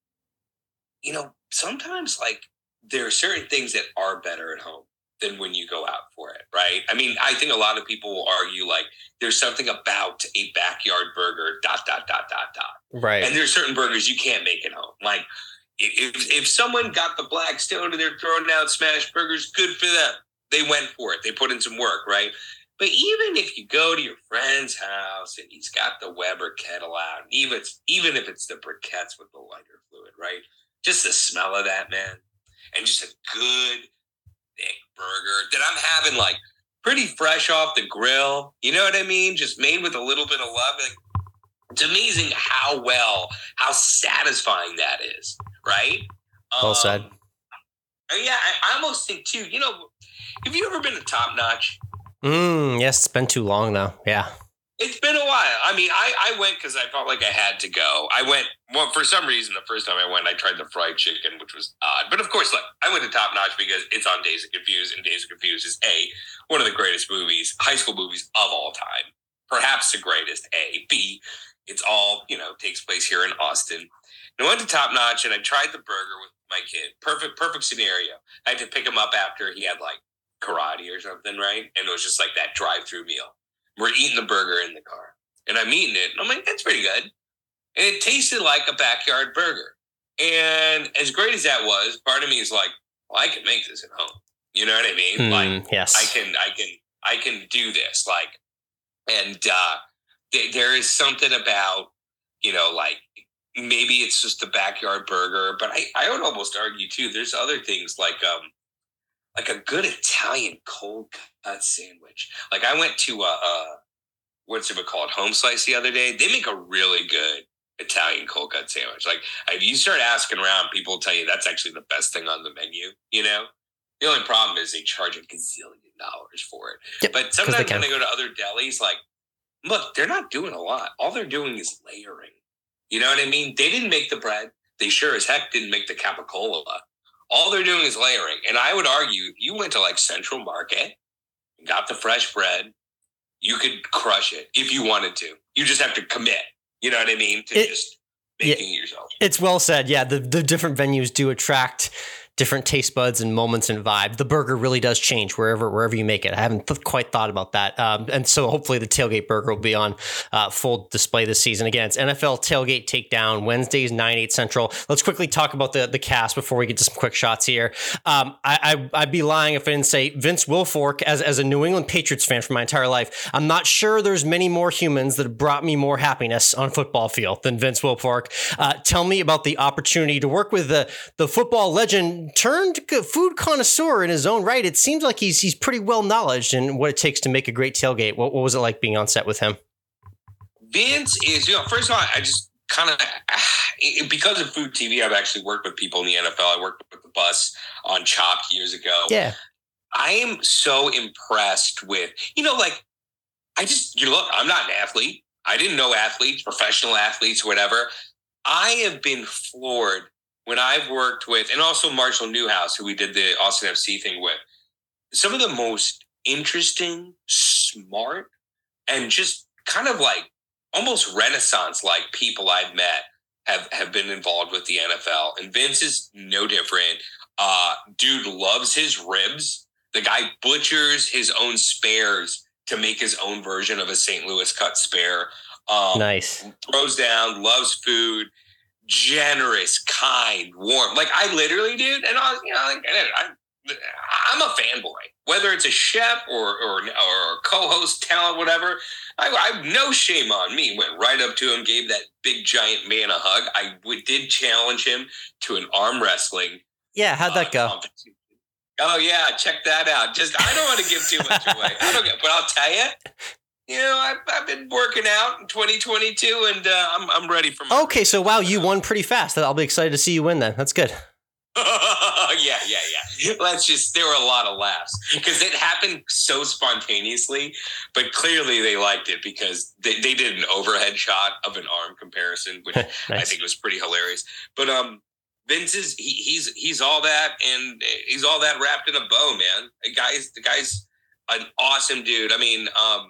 You know, sometimes like there are certain things that are better at home than when you go out for it, right? I mean, I think a lot of people will argue like there's something about a backyard burger, dot, dot, dot, dot, dot. Right. And there's certain burgers you can't make at home. Like, If if someone got the Blackstone and they're throwing out smash burgers, good for them. They went for it. They put in some work, right? But even if you go to your friend's house and he's got the Weber kettle out, and even, it's, even if it's the briquettes with the lighter fluid, right? Just the smell of that, man. And just a good, thick burger that I'm having like pretty fresh off the grill. You know what I mean? Just made with a little bit of love. Like, it's amazing how well, how satisfying that is. Right? Well um, said. Yeah, I, I almost think too, you know, have you ever been to Top Notch? Mm, yes, it's been too long though. Yeah. It's been a while. I mean, I, I went because I felt like I had to go. I went, well, for some reason, the first time I went, I tried the fried chicken, which was odd. But of course, look, I went to Top Notch because it's on Days of Confused, and Days of Confused is A, one of the greatest movies, high school movies of all time. Perhaps the greatest, A. B, it's all, you know, takes place here in Austin. And I went to Top Notch and I tried the burger with my kid. Perfect, perfect scenario. I had to pick him up after he had like karate or something, right? And it was just like that drive-through meal. We're eating the burger in the car. And I'm eating it. And I'm like, that's pretty good. And it tasted like a backyard burger. And as great as that was, part of me is like, well, I can make this at home. You know what I mean? Mm, like, yes. I can, I can, I can do this. Like, and uh, th- there is something about, you know, like, maybe it's just a backyard burger, but I, I would almost argue too, there's other things like um like a good Italian cold cut sandwich. Like I went to a, a what's it called, Home Slice the other day. They make a really good Italian cold cut sandwich. Like if you start asking around, people will tell you that's actually the best thing on the menu. You know, the only problem is they charge a gazillion dollars for it. Yep, but sometimes when I go to other delis, like, look, they're not doing a lot. All they're doing is layering. You know what I mean? They didn't make the bread. They sure as heck didn't make the capicola. All they're doing is layering. And I would argue, if you went to like Central Market and got the fresh bread, you could crush it if you wanted to. You just have to commit. You know what I mean? To it, just making yeah, it yourself. It's well said. Yeah, the, the different venues do attract different taste buds and moments and vibe. The burger really does change wherever wherever you make it. I haven't th- quite thought about that. Um, and so hopefully the tailgate burger will be on uh, full display this season. Again, it's N F L Tailgate Takedown, Wednesdays, nine, eight Central. Let's quickly talk about the, the cast before we get to some quick shots here. Um, I, I, I'd be lying if I didn't say Vince Wilfork, as, as a New England Patriots fan for my entire life, I'm not sure there's many more humans that have brought me more happiness on a football field than Vince Wilfork. Uh, tell me about the opportunity to work with the, the football legend turned food connoisseur in his own right. It seems like he's he's pretty well knowledgeable in what it takes to make a great tailgate. What, what was it like being on set with him? Vince is, you know, first of all, I just kind of, because of Food T V, I've actually worked with people in the N F L. I worked with the bus on Chopped years ago. Yeah. I am so impressed with, you know, like, I just, you look, I'm not an athlete. I didn't know athletes, professional athletes, whatever. I have been floored when I've worked with, and also Marshall Newhouse, who we did the Austin F C thing with, some of the most interesting, smart, and just kind of like almost Renaissance-like people I've met have, have been involved with the N F L. And Vince is no different. Uh, dude loves his ribs. The guy butchers his own spares to make his own version of a Saint Louis cut spare. Um, nice. Throws down, loves food. Generous, kind, warm. Like I literally, dude, and I, you know, I, I'm a fanboy. Whether it's a chef or or or co-host, talent, whatever, I, I no shame on me. Went right up to him, gave that big giant man a hug. I w- did challenge him to an arm wrestling. Yeah, how'd that uh, go? Oh yeah, check that out. Just I don't want to give too much away. I don't get, but I'll tell you. You know, I've, I've been working out in twenty twenty-two, and uh, I'm I'm ready for my. Okay, so wow, you won pretty fast. I'll be excited to see you win then. That's good. yeah, yeah, yeah. Let's just. There were a lot of laughs because it happened so spontaneously, but clearly they liked it because they, they did an overhead shot of an arm comparison, which nice. I think was pretty hilarious. But um, Vince is he, he's he's all that, and he's all that wrapped in a bow, man. The guy's the guy's an awesome dude. I mean, um.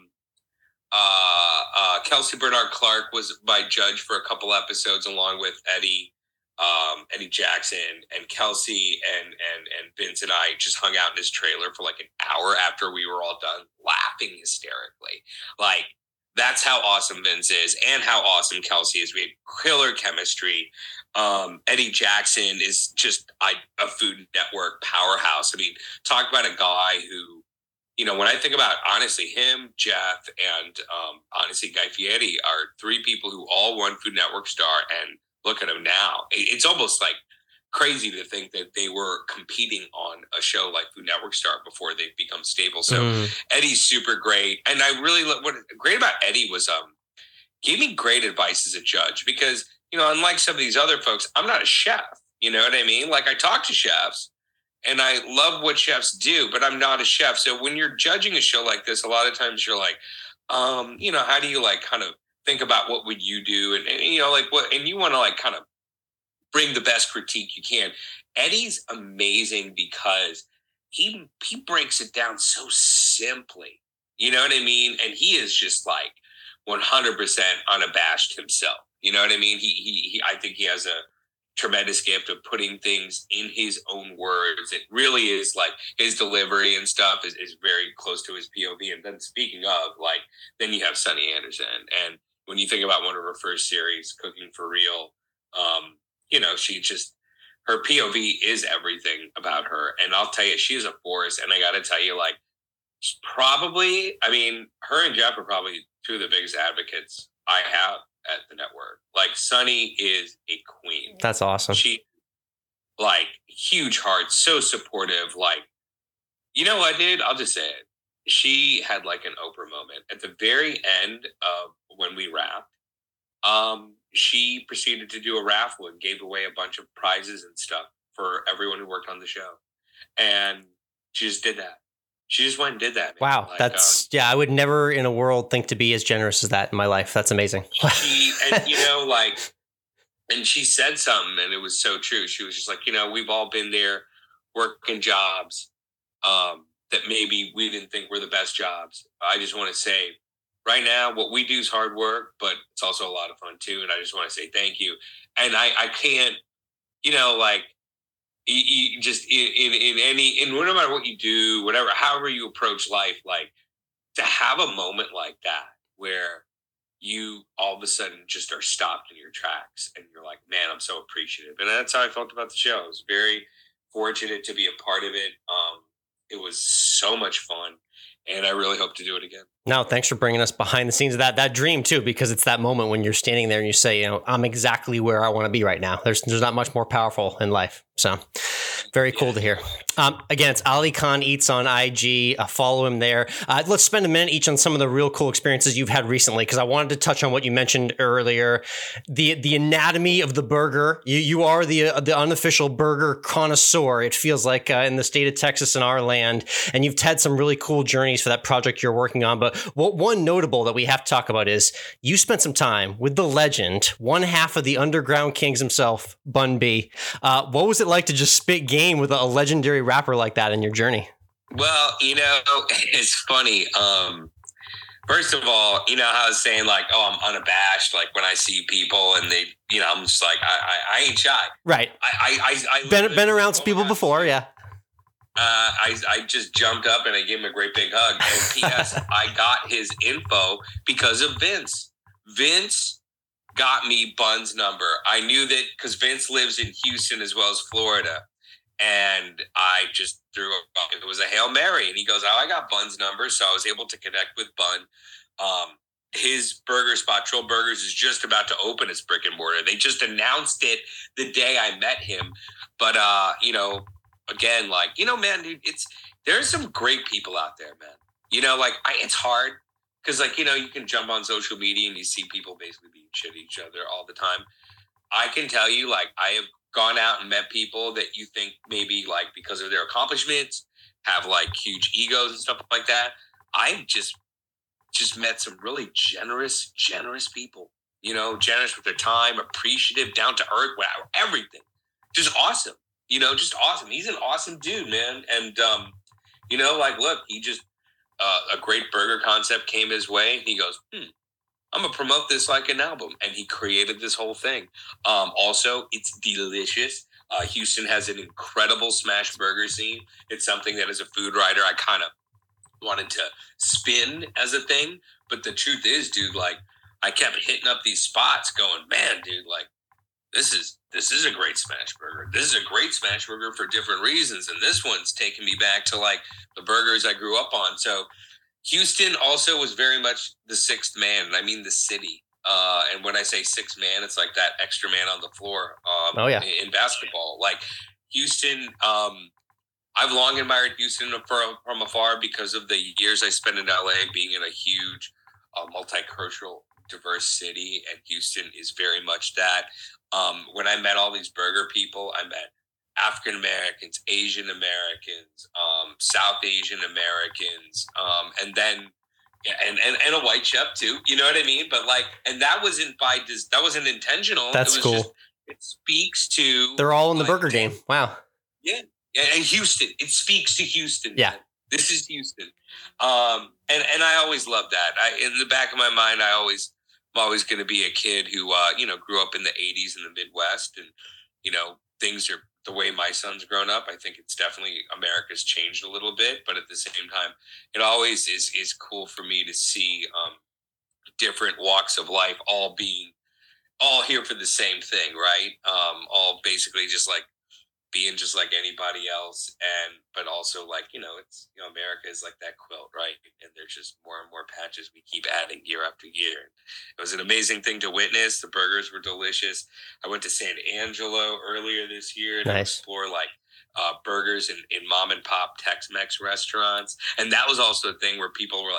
Uh, uh, Kelsey Bernard Clark was my judge for a couple episodes, along with Eddie, um, Eddie Jackson, and Kelsey and and and Vince and I just hung out in his trailer for like an hour after we were all done, laughing hysterically. Like that's how awesome Vince is, and how awesome Kelsey is. We had killer chemistry. Um, Eddie Jackson is just I, a Food Network powerhouse. I mean, talk about a guy who. You know, when I think about, honestly, him, Jeff, and um, honestly, Guy Fieri are three people who all won Food Network Star, and look at them now. It's almost like crazy to think that they were competing on a show like Food Network Star before they've become stable. So mm. Eddie's super great. And I really, what great about Eddie was um, gave me great advice as a judge because, you know, unlike some of these other folks, I'm not a chef. You know what I mean? Like I talk to chefs. And I love what chefs do, but I'm not a chef. So when you're judging a show like this, a lot of times you're like, um, you know, how do you like kind of think about what would you do? And, and you know, like what, and you want to like kind of bring the best critique you can. Eddie's amazing because he, he breaks it down so simply, you know what I mean? And he is just like one hundred percent unabashed himself. You know what I mean? He, he, he I think he has a tremendous gift of putting things in his own words. It really is like his delivery and stuff is, is very close to his P O V. And then speaking of, like, then you have Sunny Anderson. And when you think about one of her first series, Cooking for Real, um, you know, she just, her P O V is everything about her. And I'll tell you, she is a force. And I got to tell you, like, probably, I mean, her and Jeff are probably two of the biggest advocates I have at the network. Like Sunny is a queen. That's awesome. She like huge heart, so supportive. Like, you know what, dude? I'll just say it. She had like an Oprah moment at the very end of when we wrapped. um, she proceeded to do a raffle and gave away a bunch of prizes and stuff for everyone who worked on the show. And she just did that. She just went and did that. Man. Wow. Like, That's, um, yeah, I would never in a world think to be as generous as that in my life. That's amazing. she, and you know, like, and she said something and it was so true. She was just like, you know, we've all been there working jobs um, that maybe we didn't think were the best jobs. I just want to say right now, what we do is hard work, but it's also a lot of fun too. And I just want to say thank you. And I, I can't, you know, like, you, you just in, in, in any, in no matter what you do, whatever, however you approach life, like to have a moment like that where you all of a sudden just are stopped in your tracks and you're like, man, I'm so appreciative. And that's how I felt about the show. I was very fortunate to be a part of it. Um, it was so much fun. And I really hope to do it again. No, thanks for bringing us behind the scenes of that that dream too, because it's that moment when you're standing there and you say, you know, I'm exactly where I want to be right now. There's there's not much more powerful in life. So very cool to hear. Um, again, it's Ali Khan Eats on I G. Uh, follow him there. Uh, let's spend a minute each on some of the real cool experiences you've had recently, because I wanted to touch on what you mentioned earlier, the the anatomy of the burger. You you are the uh, the unofficial burger connoisseur. It feels like uh, in the state of Texas in our land, and you've had some really cool journeys for that project you're working on. But what one notable that we have to talk about is you spent some time with the legend, one half of the Underground Kings himself, Bun B. Uh, what was it like to just spit game with a legendary rapper like that in your journey? Well, you know, it's funny. Um, first of all, you know how I was saying, like, oh, I'm unabashed. Like when I see people and they, you know, I'm just like, I, I, I ain't shy. Right. I, I, I, I been been around some people before, yeah. Uh, I, I just jumped up and I gave him a great big hug. And P S I got his info because of Vince. Vince got me Bun's number. I knew that because Vince lives in Houston as well as Florida. And I just threw up. It was a Hail Mary. And he goes, oh, I got Bun's number. So I was able to connect with Bun. Um, his burger spot, Trill Burgers, is just about to open its brick and mortar. They just announced it the day I met him. But, uh, you know, again, like, you know, man, dude, it's, there's some great people out there, man. You know, like, I, it's hard because, like, you know, you can jump on social media and you see people basically being shit at each other all the time. I can tell you, like, I have gone out and met people that you think maybe, like, because of their accomplishments, have, like, huge egos and stuff like that. I just, just met some really generous, generous people, you know, generous with their time, appreciative, down to earth, wow, everything. Just awesome. You know, just awesome. He's an awesome dude, man. And, um, you know, like, look, he just, uh, a great burger concept came his way. He goes, hmm, I'm going to promote this like an album. And he created this whole thing. Um, also, it's delicious. Uh, Houston has an incredible smash burger scene. It's something that as a food writer, I kind of wanted to spin as a thing. But the truth is, dude, like, I kept hitting up these spots going, man, dude, like, this is, this is a great smash burger. This is a great smash burger for different reasons. And this one's taking me back to like the burgers I grew up on. So Houston also was very much the sixth man. And I mean the city. Uh, and when I say sixth man, it's like that extra man on the floor um, oh, yeah. in, in basketball. Like Houston, um, I've long admired Houston from, from afar because of the years I spent in L A being in a huge uh, multicultural, diverse city. And Houston is very much that. Um, when I met all these burger people, I met African Americans, Asian Americans, um, South Asian Americans, um, and then and, and and a white chef too. You know what I mean? But like, and that wasn't by des- that wasn't intentional. That's it was cool. Just, it speaks to they're all in the like, burger game. Wow. Yeah, and Houston. It speaks to Houston. Yeah, man. This is Houston. Um, and and I always loved that. I in the back of my mind, I always. I'm always going to be a kid who, uh, you know, grew up in the eighties in the Midwest. And, you know, things are the way my son's grown up. I think it's definitely America's changed a little bit. But at the same time, it always is, is cool for me to see um, different walks of life all being all here for the same thing. Right. Um, all basically just like being just like anybody else. And but also like, you know, it's, you know, America is like that quilt, right? And there's just more and more patches we keep adding year after year. It was an amazing thing to witness. The burgers were delicious. I went to San Angelo earlier this year to nice. explore like uh, burgers in, in mom and pop Tex-Mex restaurants. And that was also a thing where people were like,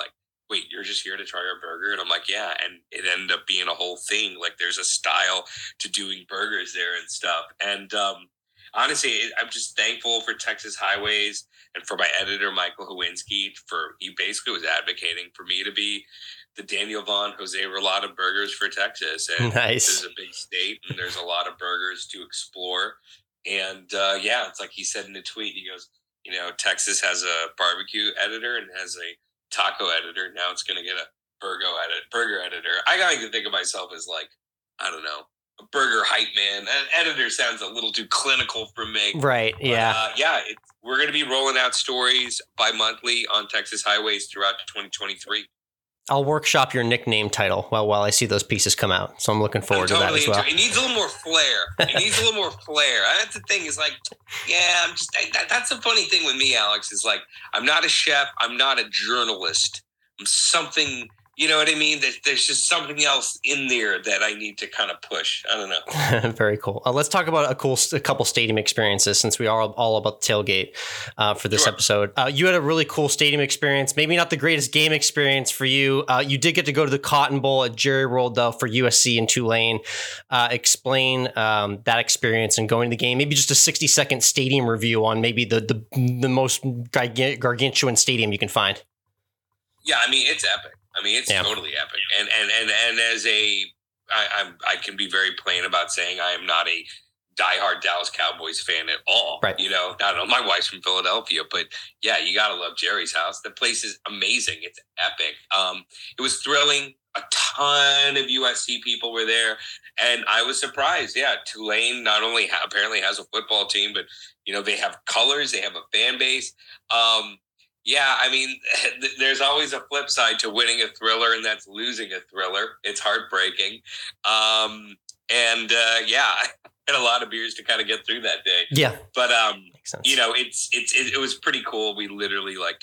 wait, you're just here to try our burger? And I'm like, yeah. And it ended up being a whole thing. Like there's a style to doing burgers there and stuff. And um, honestly, it, I'm just thankful for Texas Highways and for my editor, Michael Hawinski, for he basically was advocating for me to be the Daniel Vaughn, Jose Rolado burgers for Texas. And nice. This is a big state and there's a lot of burgers to explore. And uh, yeah, it's like he said in the tweet, he goes, you know, Texas has a barbecue editor and has a taco editor. Now it's going to get a burger edit, burger editor. I gotta even think of myself as like, I don't know, a burger hype man. An editor sounds a little too clinical for me. Right. But, yeah. Uh, yeah. It, we're going to be rolling out stories bi-monthly on Texas Highways throughout twenty twenty-three. I'll workshop your nickname title while while I see those pieces come out. So I'm looking forward I'm totally to that as well. It needs a little more flair. It needs a little more flair. That's the thing is like, yeah, I'm just, I, that, that's the funny thing with me, Alex, is like, I'm not a chef. I'm not a journalist. I'm something, you know what I mean? There's, there's just something else in there that I need to kind of push. I don't know. Very cool. Uh, let's talk about a cool, a couple stadium experiences since we are all about the tailgate uh, for this Sure. episode. Uh, you had a really cool stadium experience, maybe not the greatest game experience for you. Uh, you did get to go to the Cotton Bowl at Jerry World though for U S C and Tulane. Uh, explain um, that experience and going to the game. Maybe just a sixty second stadium review on maybe the the, the most garg- gargantuan stadium you can find. Yeah, I mean, it's epic. I mean, it's yeah. totally epic. And and and and as a, I, I'm I can be very plain about saying I am not a diehard Dallas Cowboys fan at all. Right. You know, I don't know. My wife's from Philadelphia, but yeah, you gotta love Jerry's house. The place is amazing. It's epic. Um, it was thrilling. A ton of U S C people were there, and I was surprised. Yeah, Tulane not only ha- apparently has a football team, but you know they have colors. They have a fan base. Um, Yeah, I mean, there's always a flip side to winning a thriller, and that's losing a thriller. It's heartbreaking. Um, and, uh, yeah, I had a lot of beers to kind of get through that day. Yeah. But, um, you know, it's it's it, it was pretty cool. We literally, like,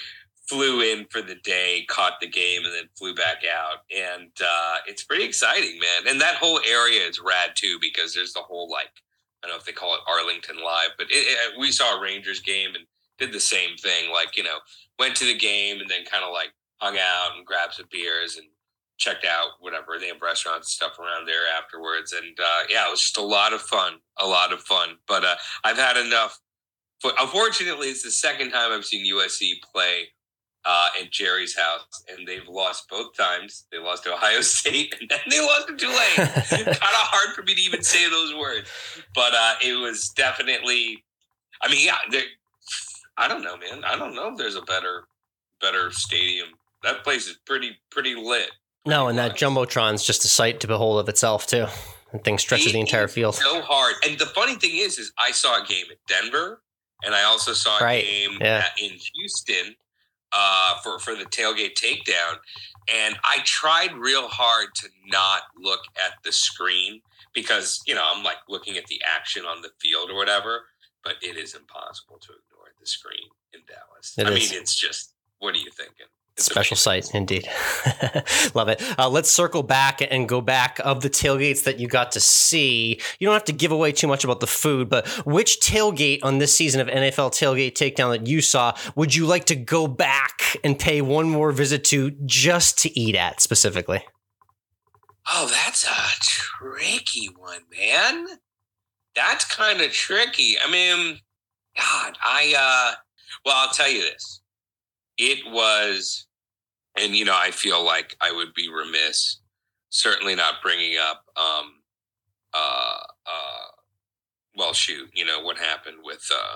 flew in for the day, caught the game, and then flew back out. And uh, it's pretty exciting, man. And that whole area is rad, too, because there's the whole, like, I don't know if they call it Arlington Live, but it, it, we saw a Rangers game and did the same thing, like, you know, went to the game and then kind of like hung out and grabbed some beers and checked out whatever. They have restaurants and stuff around there afterwards. And uh, yeah, it was just a lot of fun, a lot of fun. But uh, I've had enough. But unfortunately, it's the second time I've seen U S C play uh, at Jerry's house, and they've lost both times. They lost to Ohio State, and then they lost to Tulane. Kind of hard for me to even say those words. But uh, it was definitely, I mean, yeah, they're, I don't know, man. I don't know if there's a better, better stadium. That place is pretty, pretty lit. No, and that Jumbotron's just a sight to behold of itself too. And thing stretches it the entire field. So hard. And the funny thing is, is I saw a game at Denver, and I also saw a right. game yeah. at, in Houston uh, for for the tailgate takedown. And I tried real hard to not look at the screen because you know I'm like looking at the action on the field or whatever. But it is impossible to ignore the screen in Dallas. It I is. mean, it's just, what are you thinking? It's Special sight, indeed. Love it. Uh, let's circle back and go back of the tailgates that you got to see. You don't have to give away too much about the food, but which tailgate on this season of N F L Tailgate Takedown that you saw would you like to go back and pay one more visit to just to eat at specifically? Oh, that's a tricky one, man. That's kind of tricky. I mean, God, I, uh, well, I'll tell you this. It was, and, you know, I feel like I would be remiss, certainly not bringing up, um, uh, uh, well, shoot, you know, what happened with, uh,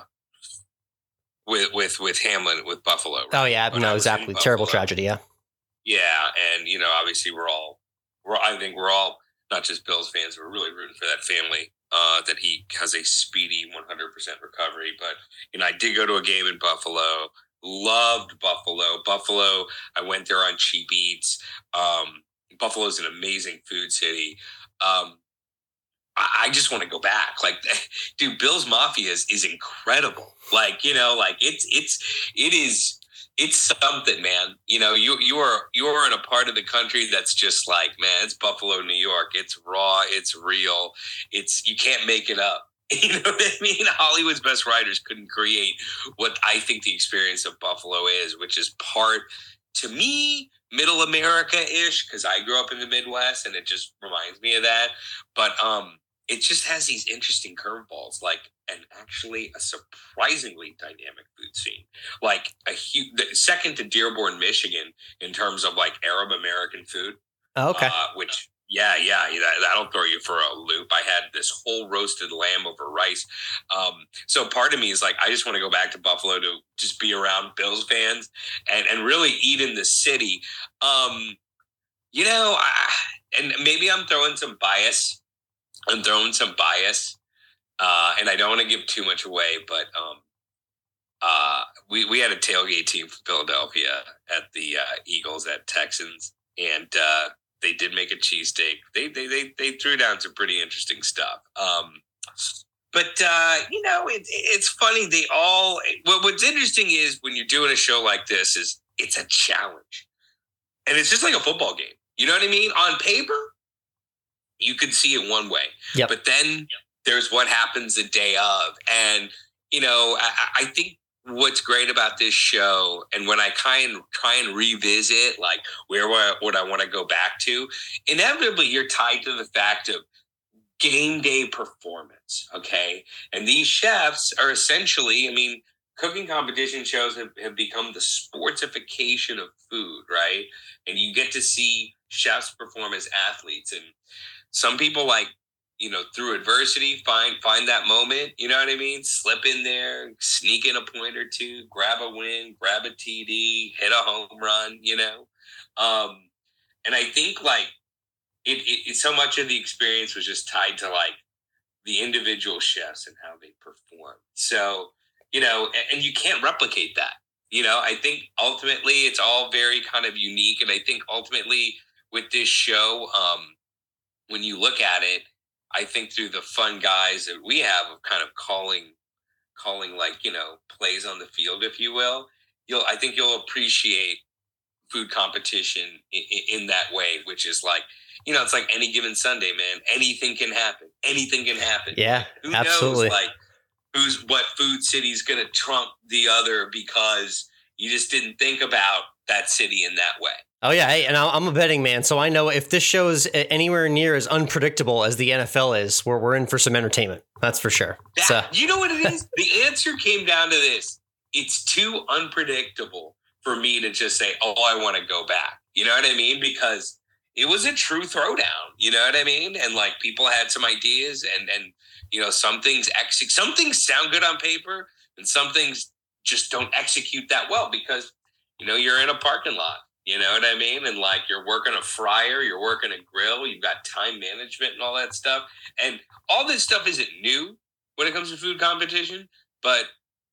with, with, with Hamlin, with Buffalo. Right? Oh, yeah. When no, exactly. Terrible tragedy. Yeah. Yeah. And, you know, obviously we're all, we're, I think we're all, not just Bills fans, we're really rooting for that family. Uh, that he has a speedy one hundred percent recovery. But, you know, I did go to a game in Buffalo, loved Buffalo. Buffalo, I went there on Cheap Eats. Um, Buffalo is an amazing food city. Um, I, I just want to go back. Like, dude, Bill's Mafia is, is incredible. Like, you know, like it's, it's, it is, it's something, man. You know, you you are you are in a part of the country that's just like, man, it's Buffalo, New York. It's raw. It's real. It's you can't make it up. You know what I mean? Hollywood's best writers couldn't create what I think the experience of Buffalo is, which is part, to me, middle America-ish because I grew up in the Midwest and it just reminds me of that. But um, it just has these interesting curveballs, like, and actually a surprisingly dynamic food scene. Like a huge, second to Dearborn, Michigan in terms of like Arab American food. Oh, okay. Uh, which, yeah, yeah, that, that'll throw you for a loop. I had this whole roasted lamb over rice. Um, so part of me is like, I just want to go back to Buffalo to just be around Bills fans and, and really eat in the city. Um, you know, I, and maybe I'm throwing some bias. I'm throwing some bias. Uh, and I don't want to give too much away, but um, uh, we, we had a tailgate team from Philadelphia at the uh, Eagles at Texans, and uh, they did make a cheesesteak. They, they they they threw down some pretty interesting stuff. Um, but, uh, you know, it, it's funny. They all well, – what's interesting is when you're doing a show like this is it's a challenge. And it's just like a football game. You know what I mean? On paper, you could see it one way. Yep. But then – there's what happens the day of. And, you know, I, I think what's great about this show, and when I kind of try and revisit, like, where would I want to go back to, inevitably you're tied to the fact of game day performance, okay? And these chefs are essentially, I mean, cooking competition shows have, have become the sportsification of food, right? And you get to see chefs perform as athletes. And some people, like, you know, through adversity, find find that moment, you know what I mean? Slip in there, sneak in a point or two, grab a win, grab a T D, hit a home run, you know? Um, and I think, like, it, it, it so much of the experience was just tied to, like, the individual chefs and how they perform. So, you know, and, and you can't replicate that. You know, I think ultimately it's all very kind of unique. And I think ultimately with this show, um, when you look at it, I think through the fun guys that we have of kind of calling, calling like, you know, plays on the field, if you will, you'll, I think you'll appreciate food competition in, in that way, which is like, you know, it's like any given Sunday, man, anything can happen. Anything can happen. Yeah, Who absolutely. knows, like, who's what food city's going to trump the other because you just didn't think about that city in that way. Oh, yeah. Hey, and I'm a betting man, so I know if this show is anywhere near as unpredictable as the N F L is, we're, we're in for some entertainment. That's for sure. That, so. You know what it is? The answer came down to this. It's too unpredictable for me to just say, oh, I want to go back. You know what I mean? Because it was a true throwdown. You know what I mean? And like people had some ideas and, and you know, some things exec- some things sound good on paper and some things just don't execute that well because, you know, you're in a parking lot. You know what I mean? And like you're working a fryer, you're working a grill, you've got time management and all that stuff. And all this stuff isn't new when it comes to food competition, but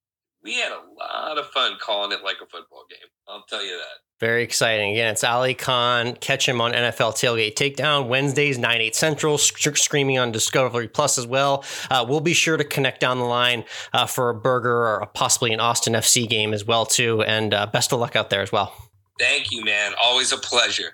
we had a lot of fun calling it like a football game. I'll tell you that. Very exciting. Again, it's Ali Khan. Catch him on N F L Tailgate Takedown Wednesdays, nine, eight Central, st- streaming on Discovery Plus as well. Uh, we'll be sure to connect down the line uh, for a burger or possibly an Austin F C game as well, too. And uh, best of luck out there as well. Thank you, man. Always a pleasure.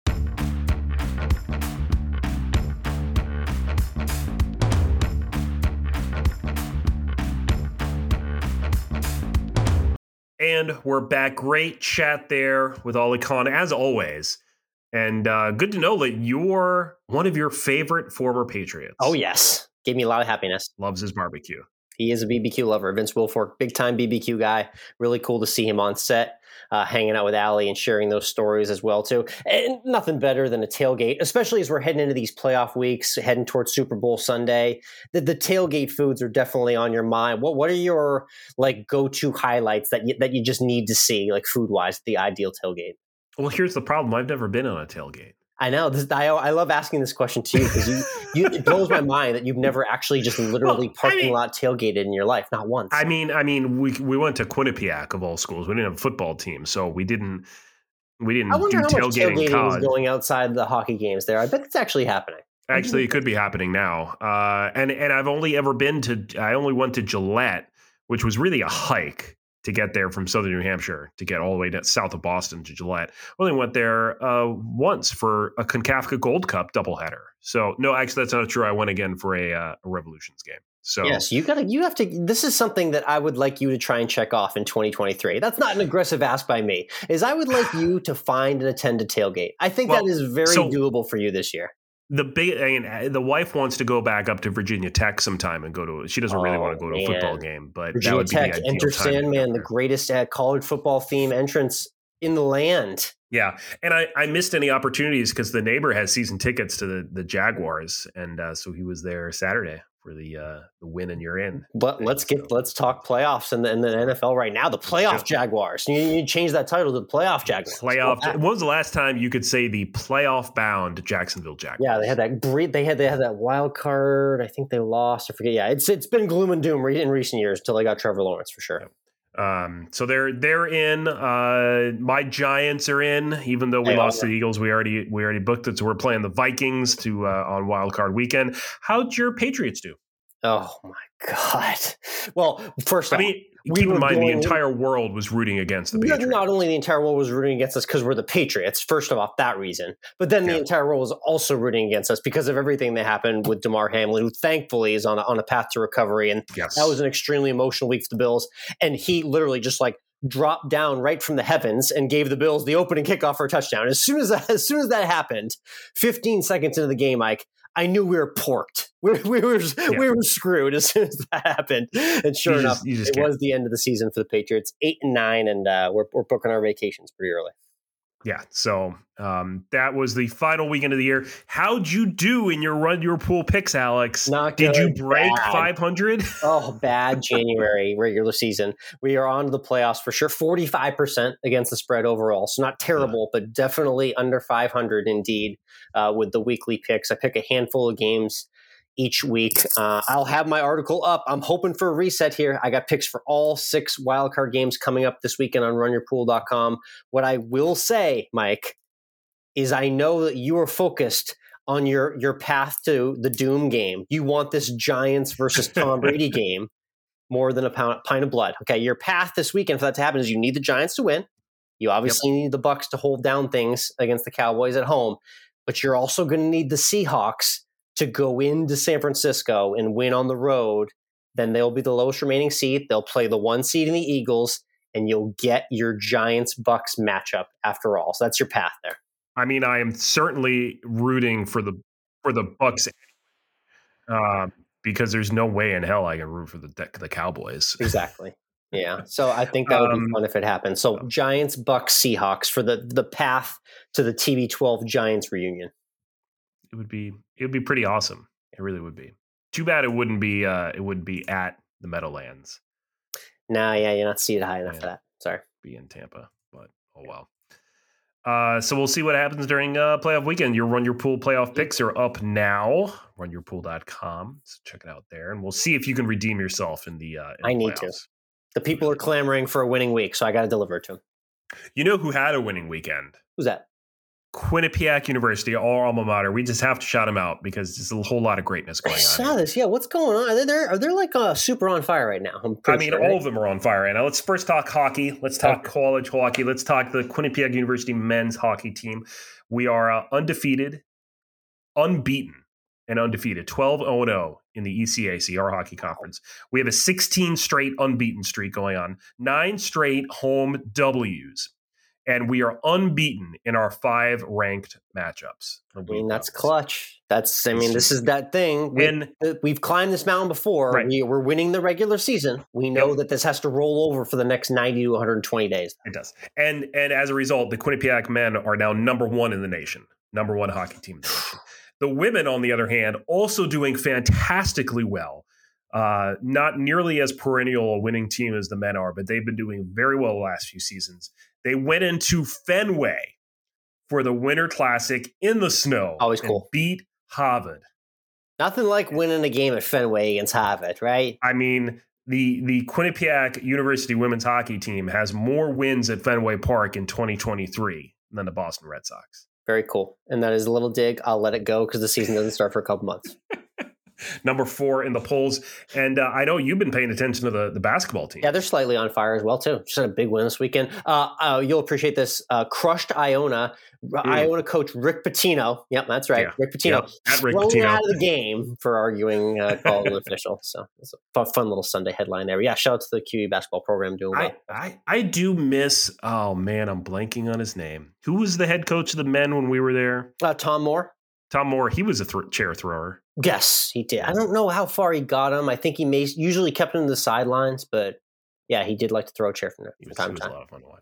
And we're back. Great chat there with Ali Khan, as always. And uh, good to know that you're one of your favorite former Patriots. Oh, yes. Gave me a lot of happiness. Loves his barbecue. He is a B B Q lover. Vince Wilfork, big time B B Q guy. Really cool to see him on set, uh, hanging out with Ali and sharing those stories as well, too. And nothing better than a tailgate, especially as we're heading into these playoff weeks, heading towards Super Bowl Sunday. The, the tailgate foods are definitely on your mind. What What are your like go-to highlights that you, that you just need to see, like food-wise, the ideal tailgate? Well, here's the problem. I've never been on a tailgate. I know. This, I, I love asking this question to you because you, you, it blows my mind that you've never actually just literally well, parking I mean, lot tailgated in your life, not once. I mean, I mean, we we went to Quinnipiac of all schools. We didn't have a football team, so we didn't we didn't I wonder do how much tailgating. tailgating is going outside the hockey games there. I bet it's actually happening. Actually, it could be happening now. Uh, and and I've only ever been to. I only went to Gillette, which was really a hike to get there from southern New Hampshire to get all the way to south of Boston to Gillette. Only went there uh, once for a Concacaf Gold Cup doubleheader. So no, actually, that's not true. I went again for a, uh, a Revolutions game. So yes, you gotta, you have to, this is something that I would like you to try and check off in twenty twenty-three. That's not an aggressive ask by me, is I would like you to find and attend a tailgate. I think well, that is very so doable for you this year. The big, I mean, the wife wants to go back up to Virginia Tech sometime and go to, she doesn't oh, really want to go to man. a football game, but Virginia that would Tech, be the Enter Sandman, the greatest uh, college football theme entrance in the land. Yeah. And I, I missed any opportunities because the neighbor has season tickets to the, the Jaguars. And uh, so he was there Saturday for the uh, the win and you're in. But let's get, so. let's talk playoffs in the, in the N F L right now. The playoff Jaguars. You, you change that title to the playoff Jaguars. Playoff. When was the last time you could say the playoff bound Jacksonville Jaguars? Yeah, they had that great, they had, they had that wild card. I think they lost. I forget. Yeah. It's, it's been gloom and doom in recent years until they got Trevor Lawrence for sure. Yeah. Um, so they're they're in. Uh, my Giants are in, even though we they lost to the Eagles. We already we already booked it, so we're playing the Vikings to uh, on Wild Card Weekend. How'd your Patriots do? Oh my God! Well, first, I off, mean, keep in mind going, the entire world was rooting against the Patriots. Not only the entire world was rooting against us because we're the Patriots. First of all, that reason, but then yeah. the entire world was also rooting against us because of everything that happened with Damar Hamlin, who thankfully is on a, on a path to recovery. And yes. that was an extremely emotional week for the Bills. And he literally just like dropped down right from the heavens and gave the Bills the opening kickoff for a touchdown. As soon as that, as soon as that happened, fifteen seconds into the game, Mike, I knew we were porked. We, we were yeah. we were screwed as soon as that happened. And sure you enough, just, just it can't. was the end of the season for the Patriots, eight and nine, and uh, we're we're booking our vacations pretty early. Yeah, so um, that was the final weekend of the year. How'd you do in your Run Your Pool picks, Alex? Not Did good, you break bad. five hundred? Oh, bad January regular season. We are on to the playoffs for sure. forty-five percent against the spread overall. So not terrible, yeah. but definitely under five hundred indeed uh, with the weekly picks. I pick a handful of games each week. Uh, I'll have my article up. I'm hoping for a reset here. I got picks for all six wildcard games coming up this weekend on run your pool dot com. What I will say, Mike, is I know that you are focused on your, your path to the doom game. You want this Giants versus Tom Brady game more than a pound, pint of blood. Okay, your path this weekend for that to happen is you need the Giants to win. You obviously yep. need the Bucks to hold down things against the Cowboys at home, but you're also going to need the Seahawks to go into San Francisco and win on the road. Then they'll be the lowest remaining seed. They'll play the one seed in the Eagles, and you'll get your Giants-Bucks matchup after all. So that's your path there. I mean, I am certainly rooting for the for the Bucks uh, because there's no way in hell I can root for the the Cowboys. Exactly. Yeah. So I think that would um, be fun if it happens. So Giants, Bucks, Seahawks for the the path to the T B twelve Giants reunion. It would be it would be pretty awesome. It really would be. Too bad it wouldn't be uh, it would be at the Meadowlands. Nah, yeah, you're not seated high enough yeah. for that. Sorry. Be in Tampa, but oh well. Uh, so we'll see what happens during uh, playoff weekend. Your Run Your Pool playoff picks are up now. run your pool dot com. So check it out there, and we'll see if you can redeem yourself in the. Uh, in I the need playoffs. to. The people are clamoring for a winning week, so I got to deliver it to them. You know who had a winning weekend? Who's that? Quinnipiac University, our alma mater. We just have to shout them out because there's a whole lot of greatness going I on. I saw here. this. Yeah, what's going on? Are they there? Are they like uh, super on fire right now? I'm I mean, sure, all right? of them are on fire right now. Let's first talk hockey. Let's talk okay. college hockey. Let's talk the Quinnipiac University men's hockey team. We are uh, undefeated, unbeaten, and undefeated. twelve oh and oh in the E C A C, our hockey conference. We have a sixteen straight unbeaten streak going on. Nine straight home W's. And we are unbeaten in our five ranked matchups. I mean, that's clutch. That's, I mean, this is that thing. We, and, we've climbed this mountain before. Right. We, we're winning the regular season. We know yep. that this has to roll over for the next ninety to one hundred twenty days. It does. And and as a result, the Quinnipiac men are now number one in the nation. Number one hockey team in the nation. The women, on the other hand, also doing fantastically well. Uh, not nearly as perennial a winning team as the men are, but they've been doing very well the last few seasons. They went into Fenway for the Winter Classic in the snow. Always cool. And beat Harvard. Nothing like winning a game at Fenway against Harvard, right? I mean, the the Quinnipiac University women's hockey team has more wins at Fenway Park in twenty twenty-three than the Boston Red Sox. Very cool. And that is a little dig. I'll let it go because the season doesn't start for a couple months. number four in the polls. And uh, I know you've been paying attention to the, the basketball team. Yeah, they're slightly on fire as well, too. Just had a big win this weekend. Uh, uh, you'll appreciate this. Uh, crushed Iona. Mm. Iona coach Rick Pitino. Yep, that's right. Yeah. Rick Pitino. Yep. At Rick thrown Pitino. out of the game for arguing uh, call an official. So it's a fun, fun little Sunday headline there. Yeah, shout out to the Q E basketball program doing well. I, I, I do miss, oh man, I'm blanking on his name. Who was the head coach of the men when we were there? Uh, Tom Moore. Tom Moore, he was a th- chair thrower. Yes, he did. I don't know how far he got him. I think he may usually kept him to the sidelines, but yeah, he did like to throw a chair from there from time to time. It was a lot of fun to watch.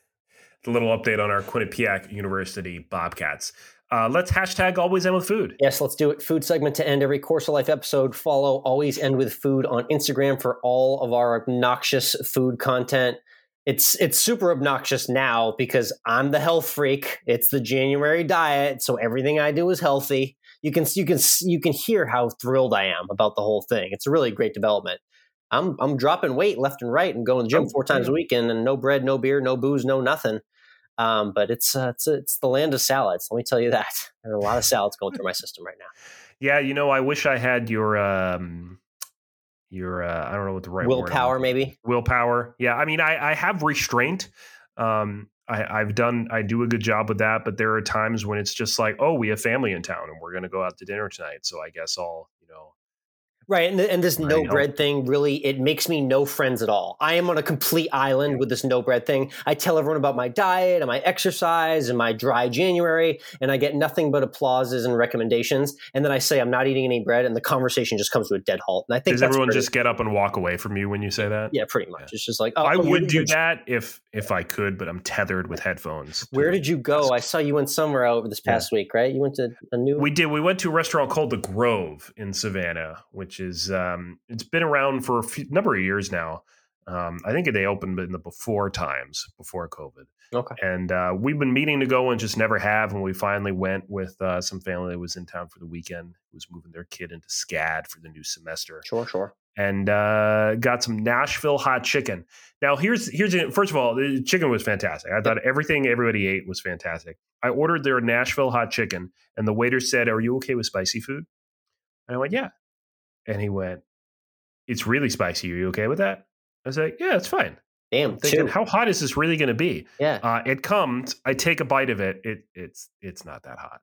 A little update on our Quinnipiac University Bobcats. Uh, let's hashtag Always End With Food. Yes, let's do it. Food segment to end every Course of Life episode. Follow Always End With Food on Instagram for all of our obnoxious food content. It's it's super obnoxious now because I'm the health freak. It's the January diet, so everything I do is healthy. You can you can you can hear how thrilled I am about the whole thing. It's a really great development. I'm I'm dropping weight left and right and going to the gym oh, four times yeah. a week and, and no bread, no beer, no booze, no nothing. Um, but it's uh, it's it's the land of salads. Let me tell you that. There are a lot of salads going through my system right now. Yeah, you know, I wish I had your. Um... Your, uh, I don't know what the right willpower, word is. maybe willpower. Yeah. I mean, I, I have restraint. Um, I, I've done, I do a good job with that, but there are times when it's just like, oh, we have family in town and we're going to go out to dinner tonight. So I guess I'll, you know, right. And, and this no help. bread thing really, it makes me no friends at all. I am on a complete island with this no bread thing. I tell everyone about my diet and my exercise and my dry January, and I get nothing but applauses and recommendations. And then I say I'm not eating any bread, and the conversation just comes to a dead halt. And I think does that's everyone pretty, just get up and walk away from you when you say that? Yeah, pretty much. Yeah. It's just like, oh, I oh, would do that if if I could, but I'm tethered with headphones. Where did you go? I saw you went somewhere over this past yeah. week, right? You went to a new. We did. We went to a restaurant called The Grove in Savannah, which is. Um, It's been around for a few, number of years now. Um, I think they opened in the before times, before COVID. Okay. And uh, we've been meaning to go and just never have. And we finally went with uh, some family that was in town for the weekend, who was moving their kid into SCAD for the new semester. Sure, sure. And uh, got some Nashville hot chicken. Now, here's here's first of all, the chicken was fantastic. I thought everything everybody ate was fantastic. I ordered their Nashville hot chicken, and the waiter said, "Are you okay with spicy food?" And I went, "Yeah." And he went, "It's really spicy. Are you okay with that?" I was like, "Yeah, it's fine." Damn, I'm thinking, how hot is this really going to be? Yeah. Uh, it comes. I take a bite of it. It it's it's not that hot.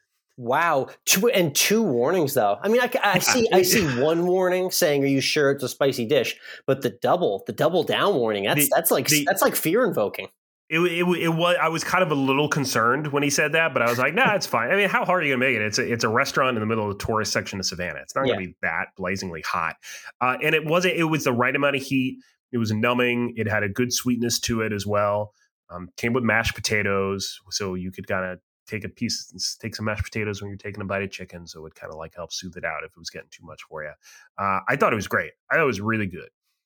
Wow. Two, and two warnings though. I mean, I, I see I see one warning saying, "Are you sure it's a spicy dish?" But the double, the double down warning, that's the, that's like the, that's like fear invoking. It, it, it was. I was kind of a little concerned when he said that, but I was like, "Nah, it's fine." I mean, how hard are you gonna make it? It's a, it's a restaurant in the middle of the tourist section of Savannah. It's not gonna yeah. be that blazingly hot, uh, and it wasn't. It was the right amount of heat. It was numbing. It had a good sweetness to it as well. Um, came with mashed potatoes, so you could kind of take a piece, take some mashed potatoes when you're taking a bite of chicken, so it kind of like help soothe it out if it was getting too much for you. Uh, I thought it was great. I thought it was really good.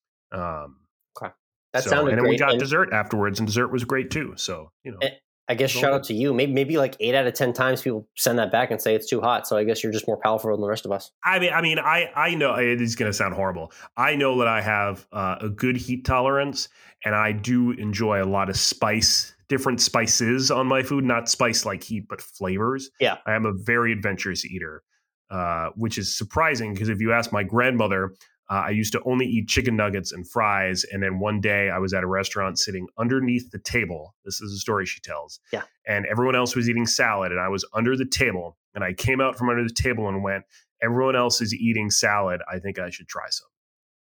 Um, okay. That so, sounded and then great. we got and, dessert afterwards, and dessert was great too. So, you know, I guess shout out to you. Maybe maybe like eight out of ten times people send that back and say it's too hot. So I guess you're just more powerful than the rest of us. I mean, I mean, I I know it is going to sound horrible. I know that I have uh, a good heat tolerance, and I do enjoy a lot of spice, different spices on my food. Not spice like heat, but flavors. Yeah, I am a very adventurous eater, uh, which is surprising because if you ask my grandmother. Uh, I used to only eat chicken nuggets and fries. And then one day I was at a restaurant sitting underneath the table. This is a story she tells. Yeah. And everyone else was eating salad and I was under the table. And I came out from under the table and went, everyone else is eating salad. I think I should try some.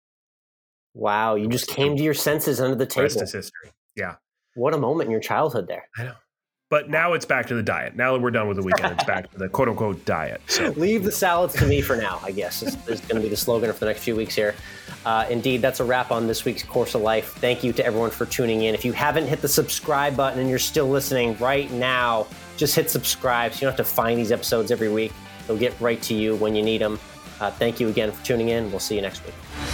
Wow. You just came to your senses under the table. Rest is history. Yeah. What a moment in your childhood there. I know. But now it's back to the diet. Now that we're done with the weekend, it's back to the quote unquote diet. So leave the salads to me for now, I guess. This is going to be the slogan for the next few weeks here. Uh, indeed, that's a wrap on this week's Course of Life. Thank you to everyone for tuning in. If you haven't hit the subscribe button and you're still listening right now, just hit subscribe so you don't have to find these episodes every week. They'll get right to you when you need them. Uh, thank you again for tuning in. We'll see you next week.